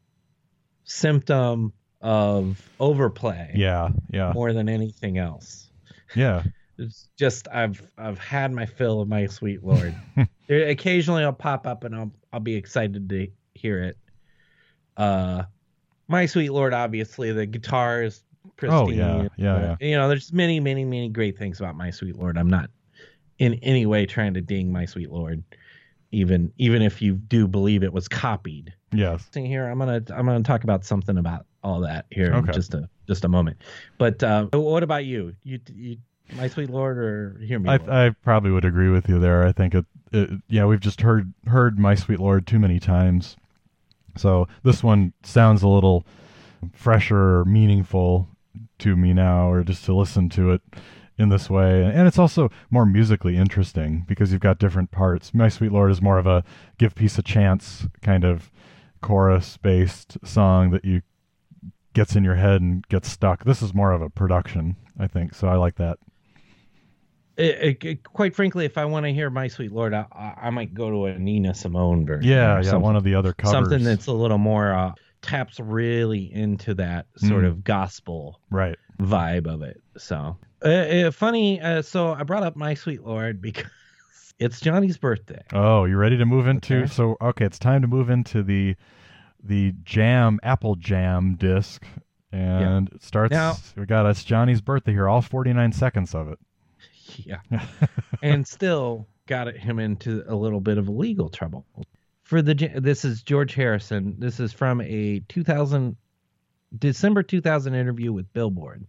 symptom of overplay Yeah, yeah, more than anything else. yeah. It's just I've I've had my fill of "My Sweet Lord." There, occasionally I'll pop up and I'll I'll be excited to hear it. Uh, "My Sweet Lord," obviously the guitar is pristine. Oh, yeah, yeah, Uh, You know, there's many, many, many great things about "My Sweet Lord." I'm not in any way trying to ding "My Sweet Lord," even even if you do believe it was copied. Yes. Thing here, I'm gonna I'm gonna talk about something about all that here Okay. in just a just a moment. But uh, what about you? You you "My Sweet Lord" or "Hear Me, I Lord"? I probably would agree with you there. I think it, it yeah, we've just heard heard My Sweet Lord too many times. So this one sounds a little fresher, meaningful to me now, or just to listen to it in this way. And it's also more musically interesting because you've got different parts. My Sweet Lord is more of a give peace a chance kind of chorus-based song that you gets in your head and gets stuck. This is more of a production, I think. So I like that. It, it, quite frankly, if I want to hear "My Sweet Lord," I, I I might go to a Nina Simone version. Yeah, or yeah, something, one of the other covers. something that's a little more uh, taps really into that sort Mm. of gospel right. vibe of it. So uh, uh, funny. Uh, so I brought up "My Sweet Lord" because it's Johnny's birthday. Oh, you ready to move into? Okay. So okay, it's time to move into the the Jam Apple Jam disc, and it starts. Now- we got it's Johnny's birthday here. All forty-nine seconds of it. Yeah, and still got him into a little bit of legal trouble. For the Ja- this is George Harrison. This is from a two thousand December two thousand interview with Billboard.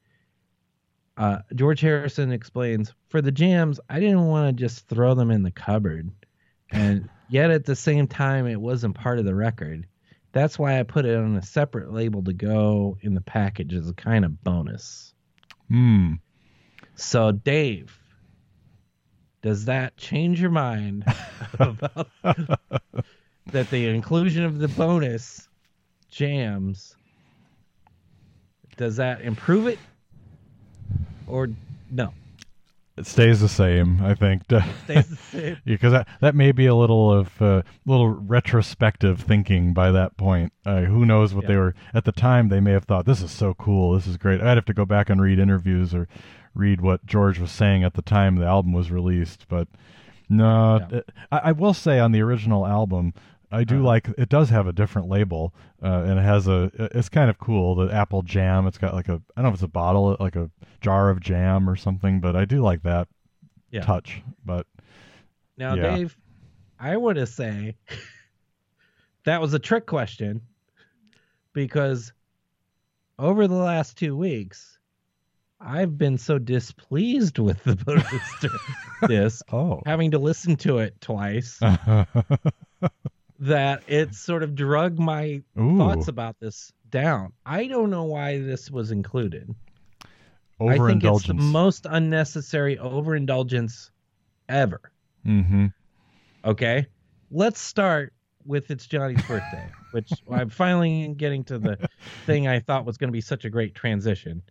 Uh, George Harrison explains, "For the jams, I didn't want to just throw them in the cupboard, and yet at the same time, it wasn't part of the record. That's why I put it on a separate label to go in the package as a kind of bonus." Hmm. So, Dave, does that change your mind about that the inclusion of the bonus jams, does that improve it or no? It stays the same, I think. Stays the same. Because that, that may be a little of uh, little retrospective thinking by that point. Uh, who knows what Yeah. they were at the time? They may have thought, "This is so cool. This is great." I'd have to go back and read interviews or read what George was saying at the time the album was released. But no, Yeah. it- I, I will say on the original album, I do Uh, like it. Does have a different label, uh, and it has a. It's kind of cool. The apple jam. It's got like a. I don't know if it's a bottle, like a jar of jam or something, but I do like that Yeah. touch. But Now, yeah. Dave, I would have say that was a trick question because over the last two weeks, I've been so displeased with the Buddhist disc, Oh. having to listen to it twice, that it sort of drug my Ooh. thoughts about this down. I don't know why this was included. I think it's the Overindulgence. most unnecessary overindulgence ever. Mm-hmm. Okay, let's start with It's Johnny's Birthday, which I'm finally getting to the thing I thought was going to be such a great transition.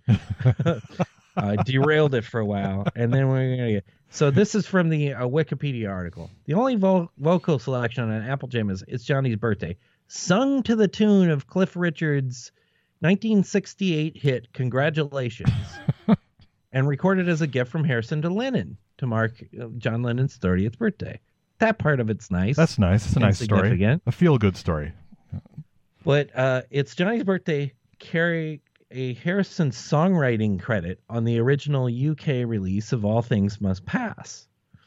uh, derailed it for a while, and then we're going to get. So this is from the uh, Wikipedia article. The only vo- vocal selection on Apple Jam is It's Johnny's Birthday, sung to the tune of Cliff Richard's nineteen sixty-eight hit Congratulations, and recorded as a gift from Harrison to Lennon to mark uh, John Lennon's thirtieth birthday. That part of it's nice. That's nice. It's a and nice story. significant. A feel-good story. But uh, It's Johnny's Birthday carried a Harrison songwriting credit on the original U K release of All Things Must Pass.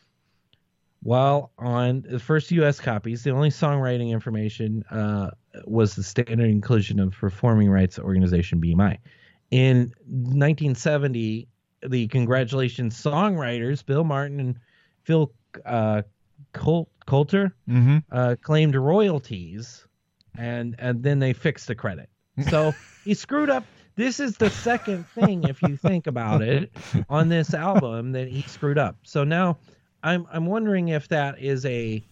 While on the first U S copies, the only songwriting information uh, was the standard inclusion of performing rights organization B M I. In nineteen seventy, the Congratulations songwriters, Bill Martin and Phil uh, Col- Coulter, Mm-hmm. uh, claimed royalties, and and then they fixed the credit. So he screwed up. This is the second thing, if you think about it, on this album that he screwed up. So now I'm I'm wondering if that is a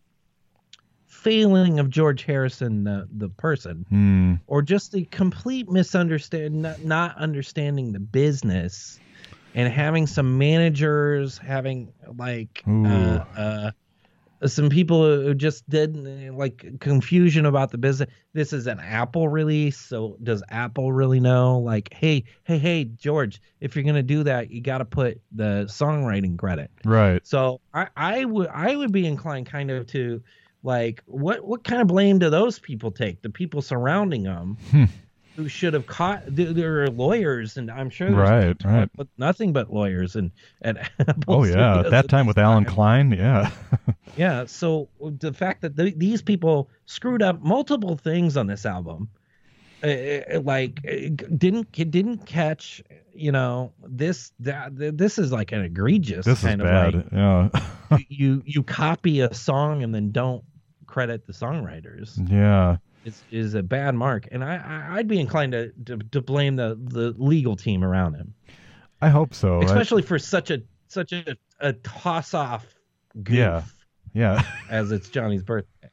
failing of George Harrison, the the person, Hmm. or just the complete misunderstanding, not, not understanding the business, and having some managers having like Ooh. uh, uh, some people who just didn't like confusion about the business. This is an Apple release, so does Apple really know? Like, hey, hey, hey, George, if you're gonna do that, you got to put the songwriting credit. Right. So I, I would I would be inclined kind of to like what what kind of blame do those people take? The people surrounding them Hmm. who should have caught. There there are lawyers, and I'm sure there's Right, right. but nothing but lawyers and at Apple Oh, yeah. At Studios that time with this Alan time. Klein, yeah. Yeah, so the fact that th- these people screwed up multiple things on this album, uh, uh, like uh, didn't didn't catch, you know, this that this is like an egregious This is kind of bad. like Yeah. you you copy a song and then don't credit the songwriters. Yeah. Is is a bad mark, and I, I I'd be inclined to, to to blame the the legal team around him, I hope so. I- especially for such a such a, a toss off goof. Yeah. yeah. As it's Johnny's birthday.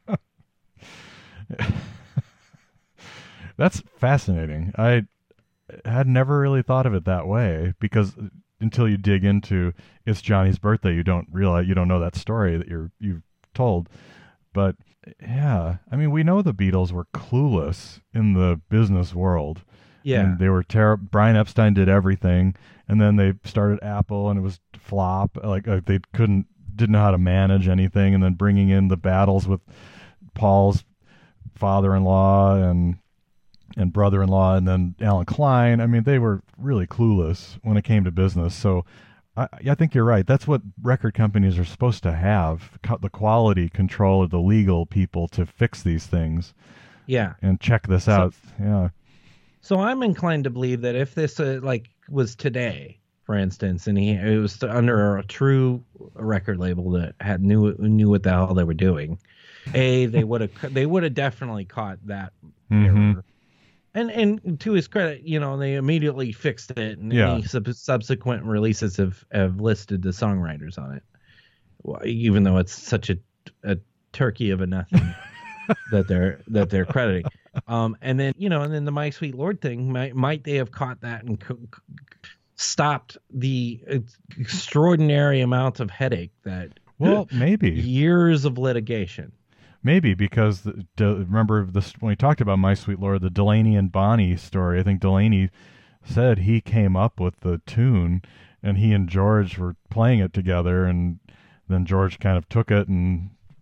That's fascinating. I had never really thought of it that way because until you dig into It's Johnny's Birthday, you don't realize, you don't know that story that you're you've told. But yeah, I mean, we know the Beatles were clueless in the business world. Yeah. And they were terrible. Brian Epstein did everything, and then they started Apple, and it was flop. Like uh, they couldn't, didn't know how to manage anything, and then bringing in the battles with Paul's father-in-law and and brother-in-law, and then Alan Klein. I mean, they were really clueless when it came to business. So I, I think you're right. That's what record companies are supposed to have: co- the quality control of the legal people to fix these things Yeah. and check this So- out. Yeah. So I'm inclined to believe that if this uh, like was today, for instance, and he it was under a true record label that had knew knew what the hell they were doing, a they would have they would have definitely caught that Mhm. error. And and to his credit, you know, they immediately fixed it, and Yeah. any sub- subsequent releases have, have listed the songwriters on it, well, even though it's such a a turkey of a nothing that they're that they're crediting. Um, and then you know, and then the My Sweet Lord thing, might might they have caught that and co- co- stopped the extraordinary amount of headache that Well, maybe. years of litigation. Maybe because the, de, remember this when we talked about My Sweet Lord, the Delaney and Bonnie story. I think Delaney said he came up with the tune, and he and George were playing it together, and then George kind of took it and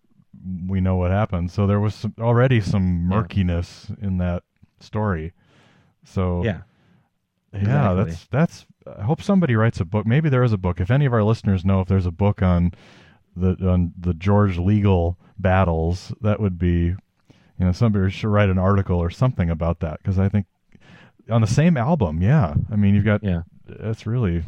we know what happened. So there was some, already some murkiness yeah. in that story. So yeah, yeah, exactly. that's that's. I hope somebody writes a book. Maybe there is a book. If any of our listeners know if there's a book on the on the George legal battles, that would be, you know, somebody should write an article or something about that, because I think on the same album, yeah. I mean, you've got yeah. That's really,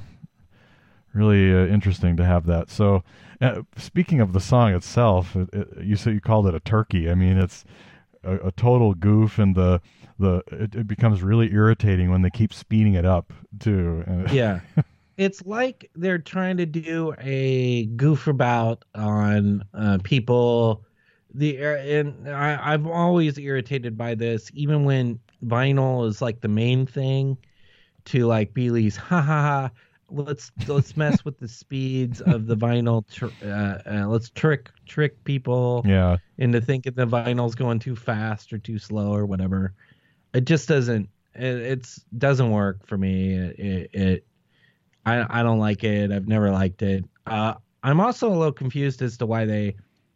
really uh, interesting to have that. So, uh, speaking of the song itself, it, it, you said you called it a turkey. I mean, it's a, a total goof, and the the it, it becomes really irritating when they keep speeding it up too. Yeah, it's like they're trying to do a goof about on uh, people. The and I, I'm always irritated by this, even when vinyl is like the main thing. To like Bealey's, ha ha ha. Let's let's mess with the speeds of the vinyl. Tr- uh, uh, let's trick trick people yeah. into thinking the vinyl's going too fast or too slow or whatever. It just doesn't. It it's doesn't work for me. It, it, it I I don't like it. I've never liked it. Uh, I'm also a little confused as to why they.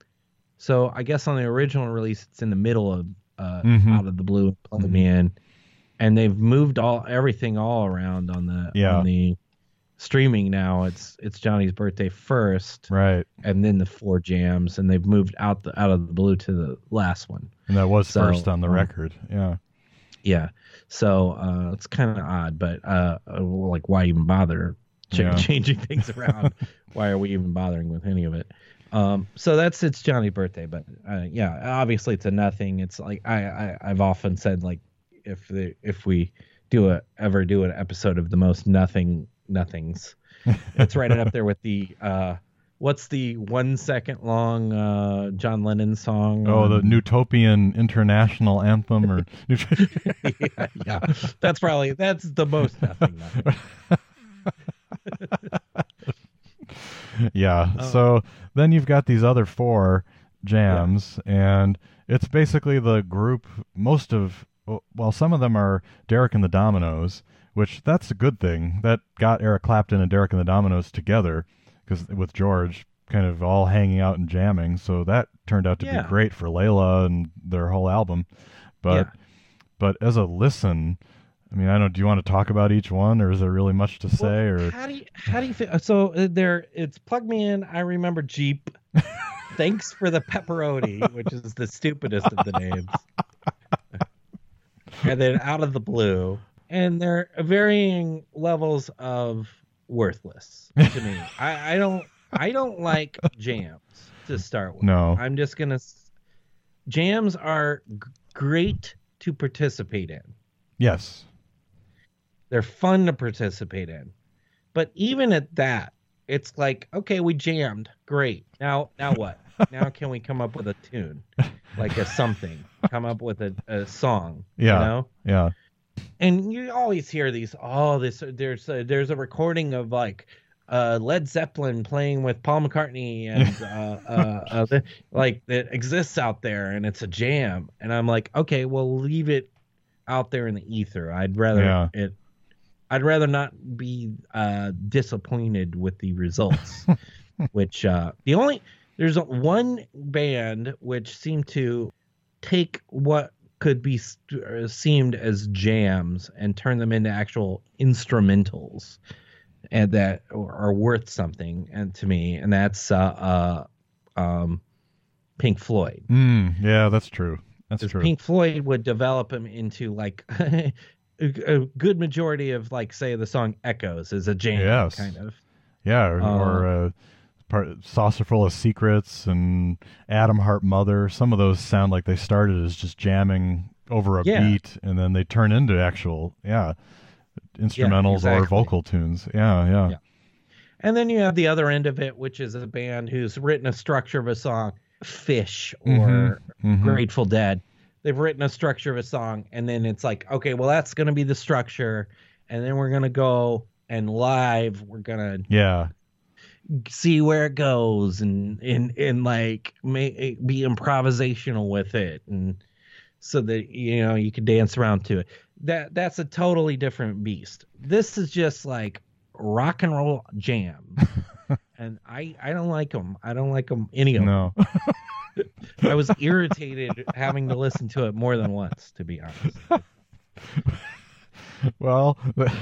So I guess on the original release, it's in the middle of uh, mm-hmm. Out of the Blue, Plug Me In. And they've moved all everything all around on the yeah. on the streaming now. It's it's Johnny's Birthday first, right, and then the four jams, and they've moved out the out of the blue to the last one. And that was so, first on the um, record, yeah, yeah. So uh, it's kind of odd, but uh, like, why even bother ch- yeah. changing things around? Why are we even bothering with any of it? Um, so that's it's Johnny's Birthday, but uh, yeah, obviously it's a nothing. It's like I, I I've often said, like, if the if we do a ever do an episode of the most nothing nothings, it's right up there with the uh what's the one second long uh John Lennon song? Oh, on... the Newtopian International Anthem, or yeah, yeah, that's probably that's the most nothing. nothing. yeah. Oh. So then you've got these other four jams, yeah. and it's basically the group. Most of Well, some of them are Derek and the Dominoes, which that's a good thing. That got Eric Clapton and Derek and the Dominoes together, because with George kind of all hanging out and jamming. So that turned out to yeah. be great for Layla and their whole album. But yeah. but as a listen, I mean, I don't. Do you want to talk about each one, or is there really much to say? Well, Or how do you how do you feel? So uh, there, it's Plug Me In. I Remember Jeep. Thanks for the Pepperoni, which is the stupidest of the names. And then Out of the Blue, and they're varying levels of worthless to me. I, I don't, I don't like jams to start with. No, I'm just gonna. Jams are g- great to participate in. Yes, they're fun to participate in, but even at that, it's like, okay, we jammed, great. Now, now what? Now can we come up with a tune, like a something? Come up with a, a song. Yeah. You know? Yeah. And you always hear these. Oh, this there's a, there's a recording of like uh, Led Zeppelin playing with Paul McCartney, and uh, uh, uh, the, like that exists out there, and it's a jam. And I'm like, okay, well, leave it out there in the ether. I'd rather Yeah. it. I'd rather not be uh, disappointed with the results. which uh, the only there's a, one band which seemed to take what could be st- seemed as jams and turn them into actual instrumentals, and that are worth something. And to me, and that's uh, uh, um, Pink Floyd. Mm, yeah, that's true. That's true. Pink Floyd would develop them into like. A good majority of, like, say, the song Echoes is a jam, yes. kind of. Yeah, or, uh, or uh, part, Saucer Full of Secrets and Atom Heart Mother. Some of those sound like they started as just jamming over a yeah. beat, and then they turn into actual, yeah, instrumentals yeah, exactly. or vocal tunes. Yeah, yeah, yeah. And then you have the other end of it, which is a band who's written a structure of a song, Fish or mm-hmm. Mm-hmm. Grateful Dead. They've written a structure of a song, and then it's like, okay, well, that's going to be the structure, and then we're going to go and live, we're going to yeah. see where it goes, and, and, and like, may, be improvisational with it, and so that, you know, you can dance around to it. That That's a totally different beast. This is just like rock and roll jam, and I, I don't like them. I don't like them, any of them. No. I was irritated having to listen to it more than once, to be honest. Well,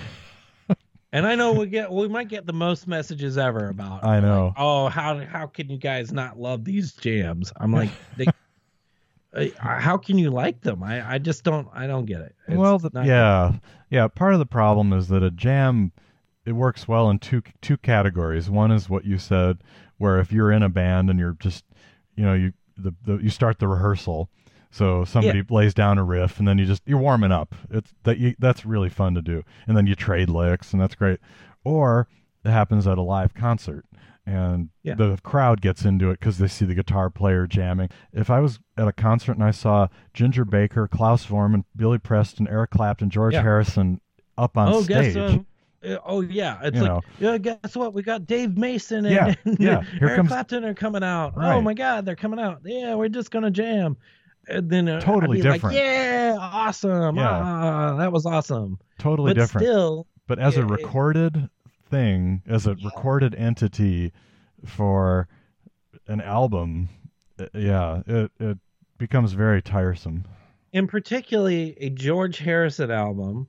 and I know we get we might get the most messages ever about. I know. Like, oh, how how can you guys not love these jams? I'm like, they, uh, how can you like them? I, I just don't I don't get it. It's well, the, not yeah, yeah. Part of the problem is that a jam, it works well in two two categories. One is what you said, where if you're in a band and you're just, you know, you the, the you start the rehearsal, so somebody Yeah. lays down a riff and then you just you're warming up. It's that you, that's really fun to do, and then you trade licks and that's great. Or it happens at a live concert. And Yeah. the crowd gets into it because they see the guitar player jamming. If I was at a concert and I saw Ginger Baker, Klaus Vormann, Billy Preston, Eric Clapton, George Yeah. Harrison up on oh, stage, guess what? Uh, Oh yeah, it's You like know. yeah. Guess what? We got Dave Mason and, Yeah, and yeah. Here Eric comes- Clapton are coming out. Oh Right. my God, they're coming out. Yeah, we're just gonna jam. And then uh, Totally I'd be different. Like, yeah, awesome. Yeah. Ah, that was awesome. totally but different. still, But as a it- it- recorded thing, as a recorded entity for an album, uh, yeah, it it becomes very tiresome. and particularly a George Harrison album,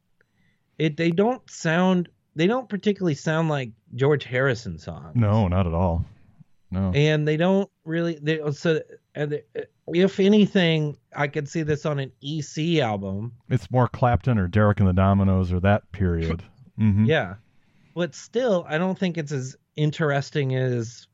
it they don't sound they don't particularly sound like George Harrison songs. No, not at all. No. And they don't really they so and they- if anything, I could see this on an E C album. It's more Clapton or Derek and the Dominoes or that period. hmm Yeah. But still, I don't think it's as interesting as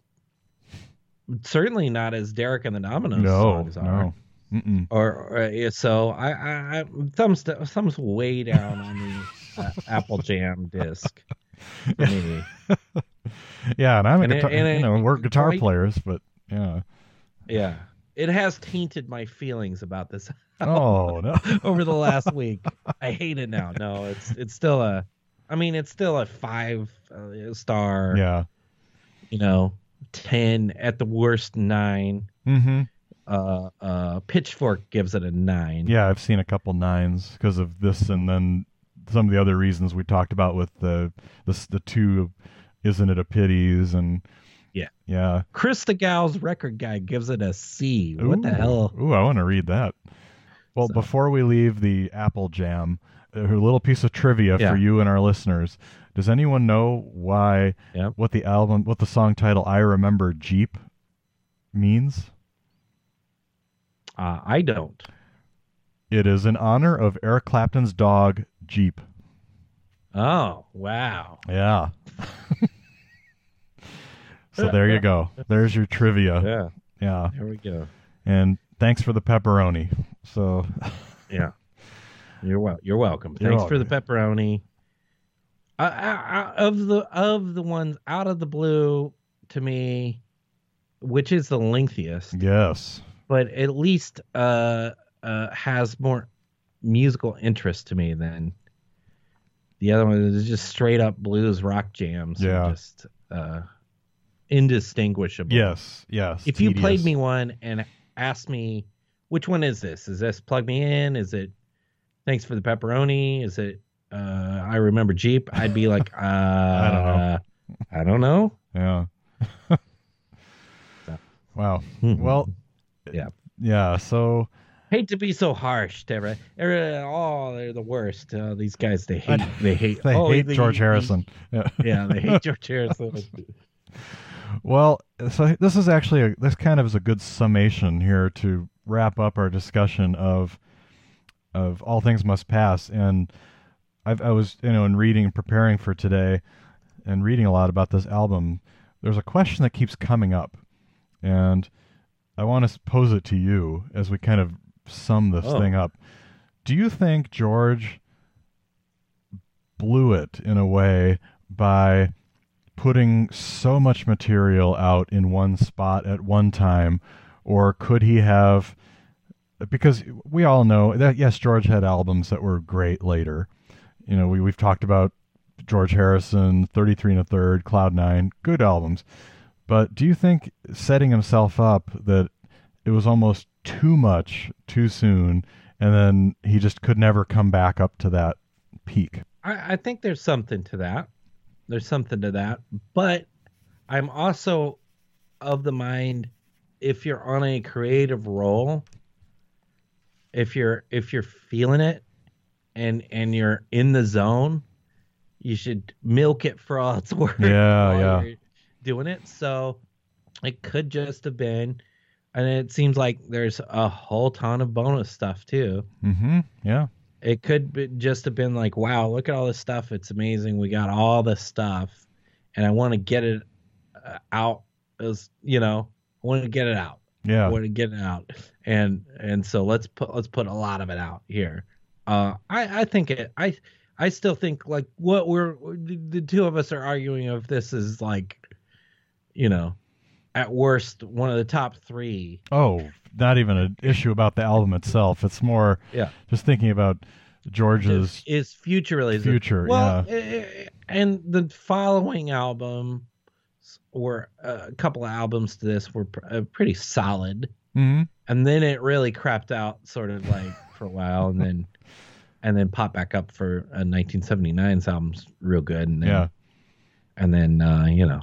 certainly not as Derek and the Dominoes No, songs are. no. Mm-mm. Or, or yeah, so I, I, I thumbs thumbs way down on the uh, Apple Jam disc for me. Yeah, and I'm a And it- guitar, and it- you know, we're guitar quite- players, but yeah. Yeah, it has tainted my feelings about this Oh no. over the last week. I hate it now. No, it's it's still a, I mean, it's still a five uh, star. Yeah. You know, ten at the worst, nine. Mm-hmm. Uh, uh, Pitchfork gives it a nine. Yeah, I've seen a couple nines because of this, and then some of the other reasons we talked about with the the the two, isn't it a pities and Yeah. yeah. Chris the Gal's record guy gives it a C. What the Ooh. hell? Ooh, I want to read that. Well, So- before we leave the Apple Jam, a little piece of trivia Yeah. for you and our listeners. Does anyone know why Yep. what the album, what the song title "I Remember Jeep" means? Uh, I don't. It is in honor of Eric Clapton's dog Jeep. Oh, wow. Yeah. So there you go. There's your trivia. Yeah. Yeah. There we go. And thanks for the pepperoni. So Yeah. You're well. You're welcome. You're Thanks for the welcome. pepperoni. Uh, uh, uh, of the of the ones out of the blue, to me, which is the lengthiest, yes. but at least uh, uh, has more musical interest to me than the other one. Is just straight up blues rock jams. and Yeah. Just uh, indistinguishable. Yes. Yes. If you played Tedious. me one and asked me, which one is this? Is this Plug Me In? Is it Thanks for the Pepperoni? Is it uh, I Remember Jeep? I'd be like, uh, I don't know. I don't know. Yeah. So. Wow. Mhm. Well, Yeah. yeah. So Hate to be so harsh, Deborah. They're, oh, they're the worst. Uh, these guys, they hate. They hate. they oh, hate they- George they- Harrison. Yeah. Yeah, they hate George Harrison. Well, so this is actually a, this kind of is a good summation here to wrap up our discussion of of All Things Must Pass. And I've, I was, you know, in reading, preparing for today, and reading a lot about this album. There's a question that keeps coming up, and I want to pose it to you as we kind of sum this Oh. thing up. Do you think George blew it in a way by putting so much material out in one spot at one time, or could he have, because we all know that yes, George had albums that were great later. You know, we, we've talked about George Harrison, thirty-three and a third, Cloud Nine, good albums. But do you think setting himself up that it was almost too much too soon, and then he just could never come back up to that peak? I, I think there's something to that. There's something to that. But I'm also of the mind if you're on a creative roll, if you're if you're feeling it and and you're in the zone, you should milk it for all it's worth. Yeah, while yeah. you're doing it. So it could just have been, and it seems like there's a whole ton of bonus stuff too. Mm-hmm. Yeah. It could be, just have been like, wow, look at all this stuff. It's amazing. We got all this stuff, and I want to get it uh, out as, you know, I want to get it out. Yeah. I want to get it out. And, and so let's put, let's put a lot of it out here. Uh, I, I think it, I, I still think like what we're, the two of us are arguing if this is like, you know, at worst, one of the top three. Oh, not even an issue about the album itself. It's more Yeah. just thinking about George's Is future release. future. Well, yeah. eh, and the following album were uh, a couple of albums to this were pr- uh, pretty solid, Mm-hmm. and then it really crapped out sort of like for a while, and then and then popped back up for uh, nineteen seventy-nine's album's real good, and then, Yeah. and then uh, you know,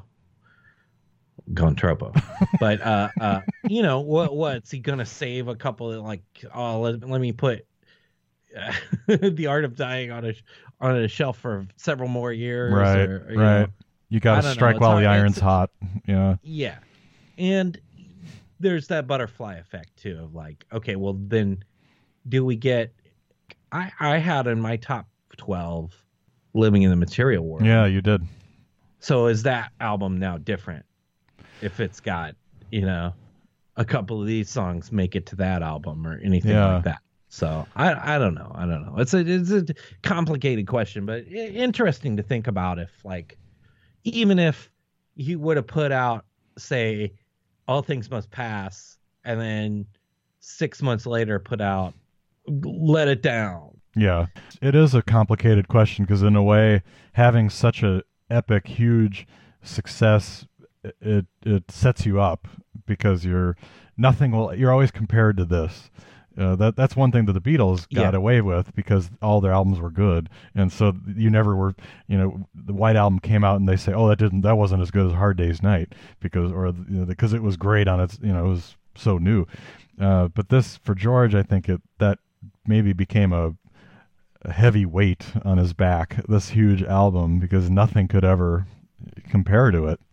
Con Tropo. But uh, uh, you know, what what's he gonna save a couple of like, oh, let, let me put uh, The Art of Dying on a on a shelf for several more years, Right. or, you right. know. You got I to don't know, strike it's while hard- the iron's it's- hot. Yeah. Yeah. And there's that butterfly effect too of like, okay, well then do we get I I had in my top twelve Living in the Material World. Yeah, you did. So is that album now different? If it's got, you know, a couple of these songs make it to that album or anything Yeah. like that. So I I don't know. I don't know. It's a it's a complicated question, but i- interesting to think about if like even if he would have put out, say, All Things Must Pass, and then six months later put out Let It Down. Yeah. It is a complicated question because in a way, having such a epic, huge success, it it sets you up because you're nothing will you're always compared to this. Uh, that that's one thing that the Beatles got Yeah. away with because all their albums were good, and so you never were. You know, the White Album came out and they say, "Oh, that didn't, that wasn't as good as Hard Day's Night," because or you know, because it was great on its, you know, it was so new. Uh, but this for George, I think it that maybe became a, a heavy weight on his back. This huge album because nothing could ever compare to it.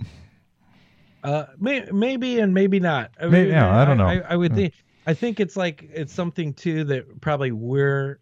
Uh, may, maybe and maybe not. I May- yeah, I don't know. I, I would Yeah. think. I think it's like it's something too that probably we're.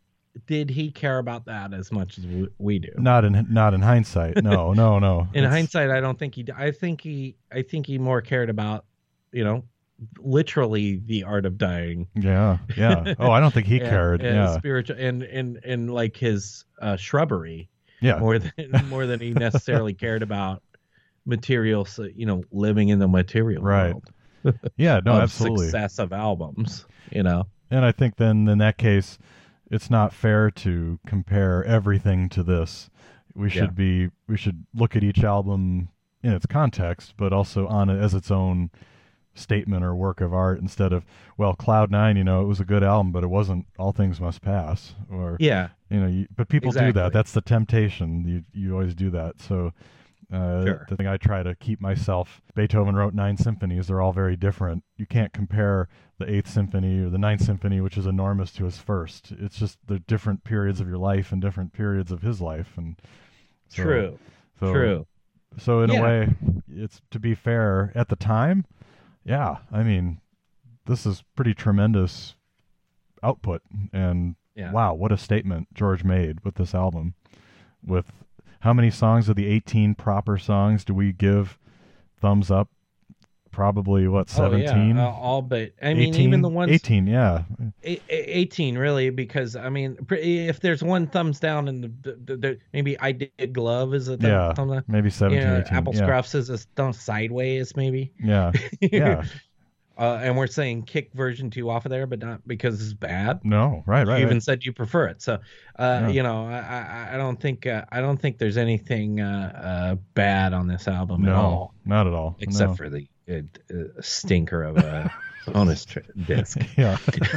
Did he care about that as much as we, we do? Not in not in hindsight. No, no, no. In It's- hindsight, I don't think he. d- I think he. I think he more cared about, you know, literally the art of dying. Yeah, yeah. Oh, I don't think he and- cared. and Yeah, spiritual and and and like his uh, shrubbery yeah. more than more than he necessarily cared about material. So, you know, living in the material Right. world. Yeah, no, of absolutely. success of albums, you know. And I think then in that case, it's not fair to compare everything to this. We should Yeah. be we should look at each album in its context, but also on it as its own statement or work of art instead of, well, Cloud Nine, you know, it was a good album, but it wasn't All Things Must Pass. Or Yeah, you know, you, but people do Exactly. that. That's the temptation. You you always do that. So uh, Sure. the thing I try to keep myself. Beethoven wrote nine symphonies. They're all very different. You can't compare the Eighth Symphony or the Ninth Symphony, which is enormous, to his first. It's just the different periods of your life and different periods of his life. And so, true, So, true. So in Yeah. a way, it's to be fair at the time. Yeah, I mean, this is pretty tremendous output, and Yeah. wow, what a statement George made with this album. With how many songs of the eighteen proper songs do we give thumbs up? Probably what, seventeen? Oh, yeah, uh, all but I mean, eighteen? even the ones eighteen, yeah, A- a- eighteen really, because I mean, pr- if there's one thumbs down and the, the, the maybe I Did Glove is a thumb, yeah, thumb down. maybe seventeen, Yeah, eighteen, Apple yeah, Scruffs is a thumb sideways maybe. yeah, yeah. Uh, and we're saying kick version two off of there, but not because it's bad. No, right, right. You even right. said you prefer it, so uh, Yeah. you know, I, I, I don't think uh, I don't think there's anything uh, uh, bad on this album no, at all, not at all. except no. for the uh, uh, stinker of a bonus tr- disc. yeah,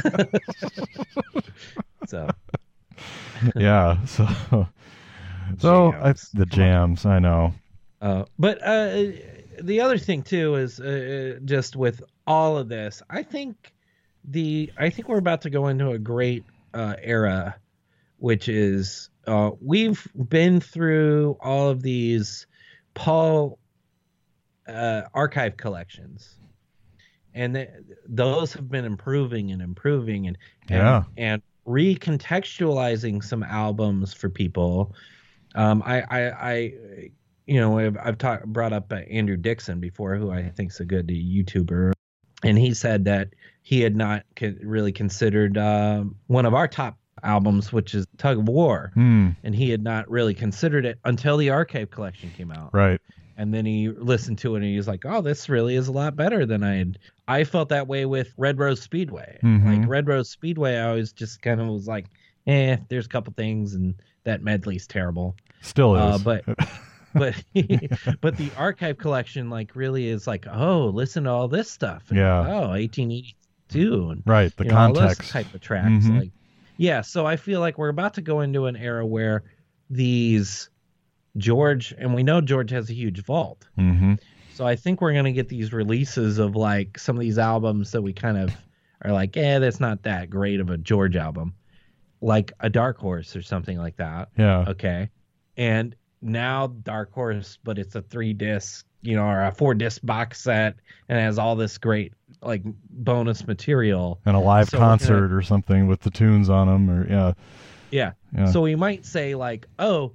So yeah. So, so I, Jams. the Come on. jams. I know. Uh, but uh, the other thing too is uh, just with all of this, I think the I think we're about to go into a great uh, era, which is uh, we've been through all of these Paul uh, archive collections, and th- those have been improving and improving and and, Yeah. and recontextualizing some albums for people. Um, I, I, I, you know, I've, I've talked brought up uh, Andrew Dixon before, who I think's a good YouTuber, and he said that he had not co- really considered um, one of our top albums, which is Tug of War, Hmm. and he had not really considered it until the archive collection came out. Right. And then he listened to it and he was like, oh, this really is a lot better than I had. I felt that way with Red Rose Speedway. Mhm. Like Red Rose Speedway, I always just kind of was like, eh, there's a couple things and that medley's terrible. Still Uh, is. but but but the archive collection like really is like, oh, listen to all this stuff. And, Yeah. Oh, eighteen eighty-two. And, right. The you know, all those context. type of tracks. Mhm. Like, yeah. So I feel like we're about to go into an era where these George, and we know George has a huge vault. Mm-hmm. So I think we're going to get these releases of like some of these albums that we kind of are like, eh, that's not that great of a George album. Like a Dark Horse or something like that. Yeah. Okay. And now Dark Horse, but it's a three disc, you know, or a four disc box set and has all this great like bonus material. And a live So we're concert gonna- or something with the tunes on them, or yeah. Yeah. Yeah. So we might say like, oh,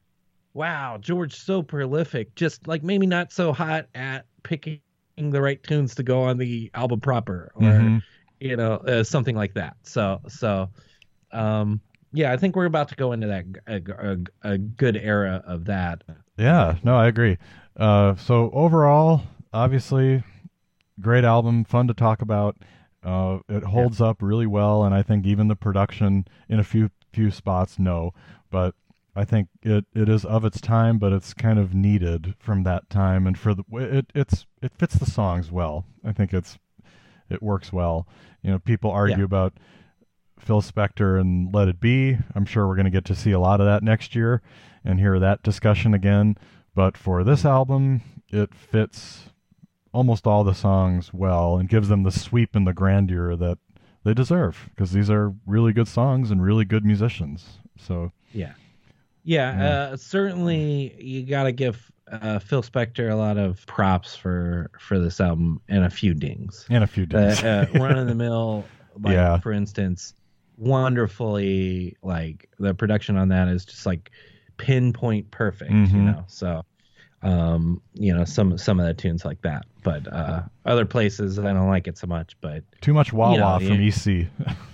wow, George so prolific, just like maybe not so hot at picking the right tunes to go on the album proper, or Mhm. you know, uh, something like that. So so um yeah, I think we're about to go into that a, a, a good era of that. Yeah, no, I agree. Uh, so overall, obviously, great album, fun to talk about. Uh, it holds up really well, and I think even the production in a few few spots, no, but I think it, it is of its time, but it's kind of needed from that time, and for the it it's it fits the songs well. I think it's it works well. You know, people argue Yeah. about Phil Spector and Let It Be. I'm sure we're going to get to see a lot of that next year and hear that discussion again. But for this album, it fits almost all the songs well and gives them the sweep and the grandeur that they deserve, because these are really good songs and really good musicians. So Yeah. Yeah, Yeah. Uh, certainly you got to give uh, Phil Spector a lot of props for for this album and a few dings. and a few days. Uh, uh, Run of the Mill, like, Yeah. for instance, wonderfully, like the production on that is just like pinpoint perfect, you Mhm. know. So, um, you know, some some of the tunes like that, but uh, other places I don't like it so much. But Too much Wawa you know, from you- E C,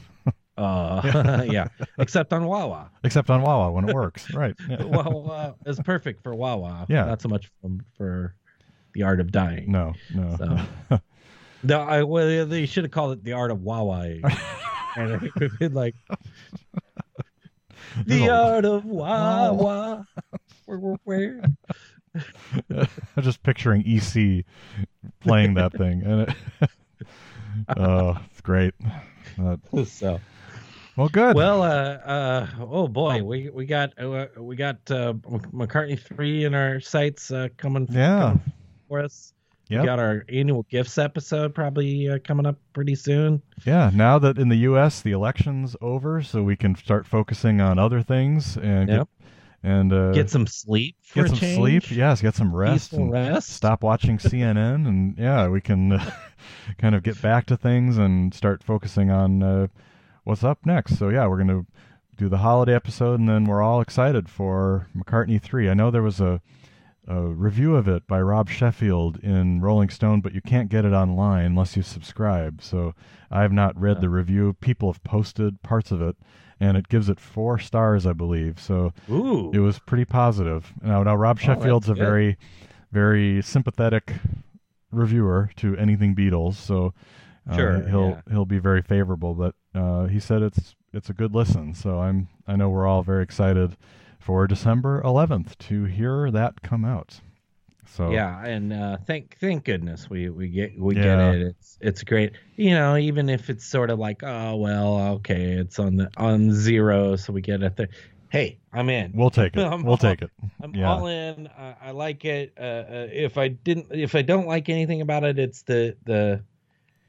uh, yeah, except on Wawa. except on Wawa when it works. Right. Yeah. Wawa is perfect for Wawa. Yeah. Not so much from, for the art of dying. No, no. So. No, I, well, they should have called it the art of Wawa. And it would have been like There's the a- art of Wawa. Where, where, where? I'm just picturing E C playing that thing, and it, oh, it's great. Uh, So, well, good. well, uh, uh, oh boy, we we got uh, we got uh, McCartney three in our sights uh, coming, Yeah. coming for us. Yep. We got our annual gifts episode probably uh, coming up pretty soon. Yeah, now that in the U S the election's over, so we can start focusing on other things and Yep. get, and uh, Get some sleep for get a some change. sleep. Yes, get some rest. Peaceful and rest. Stop watching C N N, and yeah, we can uh, kind of get back to things and start focusing on uh, what's up next. So yeah, we're gonna do the holiday episode, and then we're all excited for McCartney three. I know there was a a review of it by Rob Sheffield in Rolling Stone, but you can't get it online unless you subscribe. So I have not read the review. People have posted parts of it, and it gives it four stars, I believe. So Ooh. it was pretty positive. Now, now Rob Oh, Sheffield's a that's good. very, very sympathetic reviewer to anything Beatles. So uh, Sure, he'll yeah. he'll be very favorable. But uh, he said it's it's a good listen. So I'm I know we're all very excited for December eleventh to hear that come out. So Yeah, and uh, thank thank goodness we we get we Yeah. get it. It's it's great. You know, even if it's sort of like, oh well, okay, it's on the on zero, so we get it there. Hey, I'm in. we'll take it. I'm we'll all- take it. I'm yeah. all in. I, I like it. Uh, uh, if I didn't, if I don't like anything about it, it's the the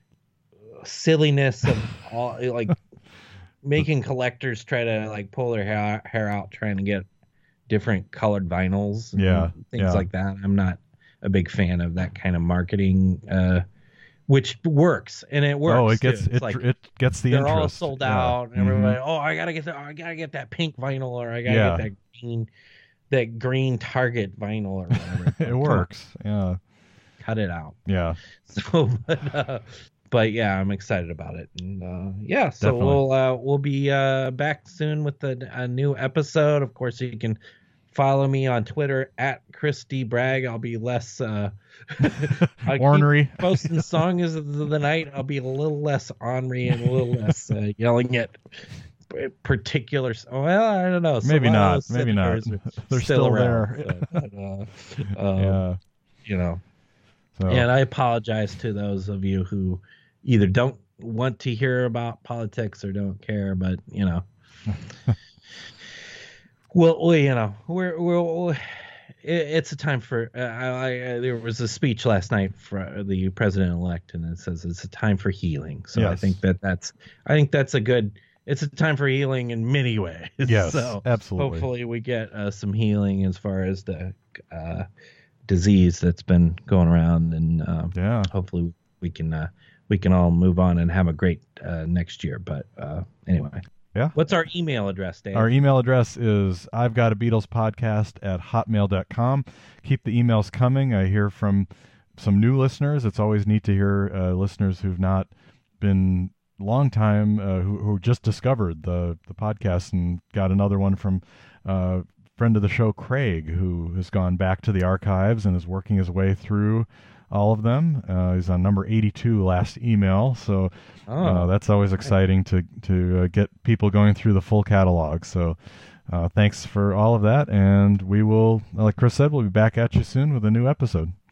silliness of all like making collectors try to like pull their hair, hair out trying to get different colored vinyls. Yeah, and things yeah. like that. I'm not a big fan of that kind of marketing, uh, which works and it works. Oh, it gets too. It's it like it gets the they're interest. all sold Yeah. out, and Mhm. everybody, oh, I gotta get that, oh, I gotta get that pink vinyl, or I gotta Yeah. get that green, that green Target vinyl, or whatever. Like, It come on, works. Yeah, cut it out. yeah. So, but, uh, but yeah, I'm excited about it, and uh, yeah, so Definitely. we'll uh, we'll be uh, back soon with a, a new episode. Of course, you can follow me on Twitter at Chris D Bragg. I'll be less uh, I keep Ornery. posting songs of the night. I'll be a little less ornery and a little less uh, yelling at particular. Well, I don't know. Some Maybe of not. those Maybe not. senators are They're still around, there. so, but, uh, um, Yeah. you know. So And I apologize to those of you who either don't want to hear about politics or don't care, but you know, well, well, you know, we're we're. it, it's a time for. Uh, I, I there was a speech last night for the president-elect, and it says it's a time for healing. So I Yes. think that that's. I think that's a good. It's a time for healing in many ways. yes, So absolutely. hopefully we get uh, some healing as far as the uh, disease that's been going around, and uh, Yeah. hopefully we can uh, we can all move on and have a great uh, next year. But uh, anyway, Yeah. what's our email address, Dave? Our email address is I've got a Beatles podcast at hotmail dot com. Keep the emails coming. I hear from some new listeners. It's always neat to hear uh, listeners who've not been long time, uh, who, who just discovered the, the podcast, and got another one from uh, friend of the show, Craig, who has gone back to the archives and is working his way through all of them. Uh, he's on number eighty-two last email. So Oh, uh, that's always exciting to to uh, get people going through the full catalog. So uh, thanks for all of that, and we will, like Chris said, we'll be back at you soon with a new episode.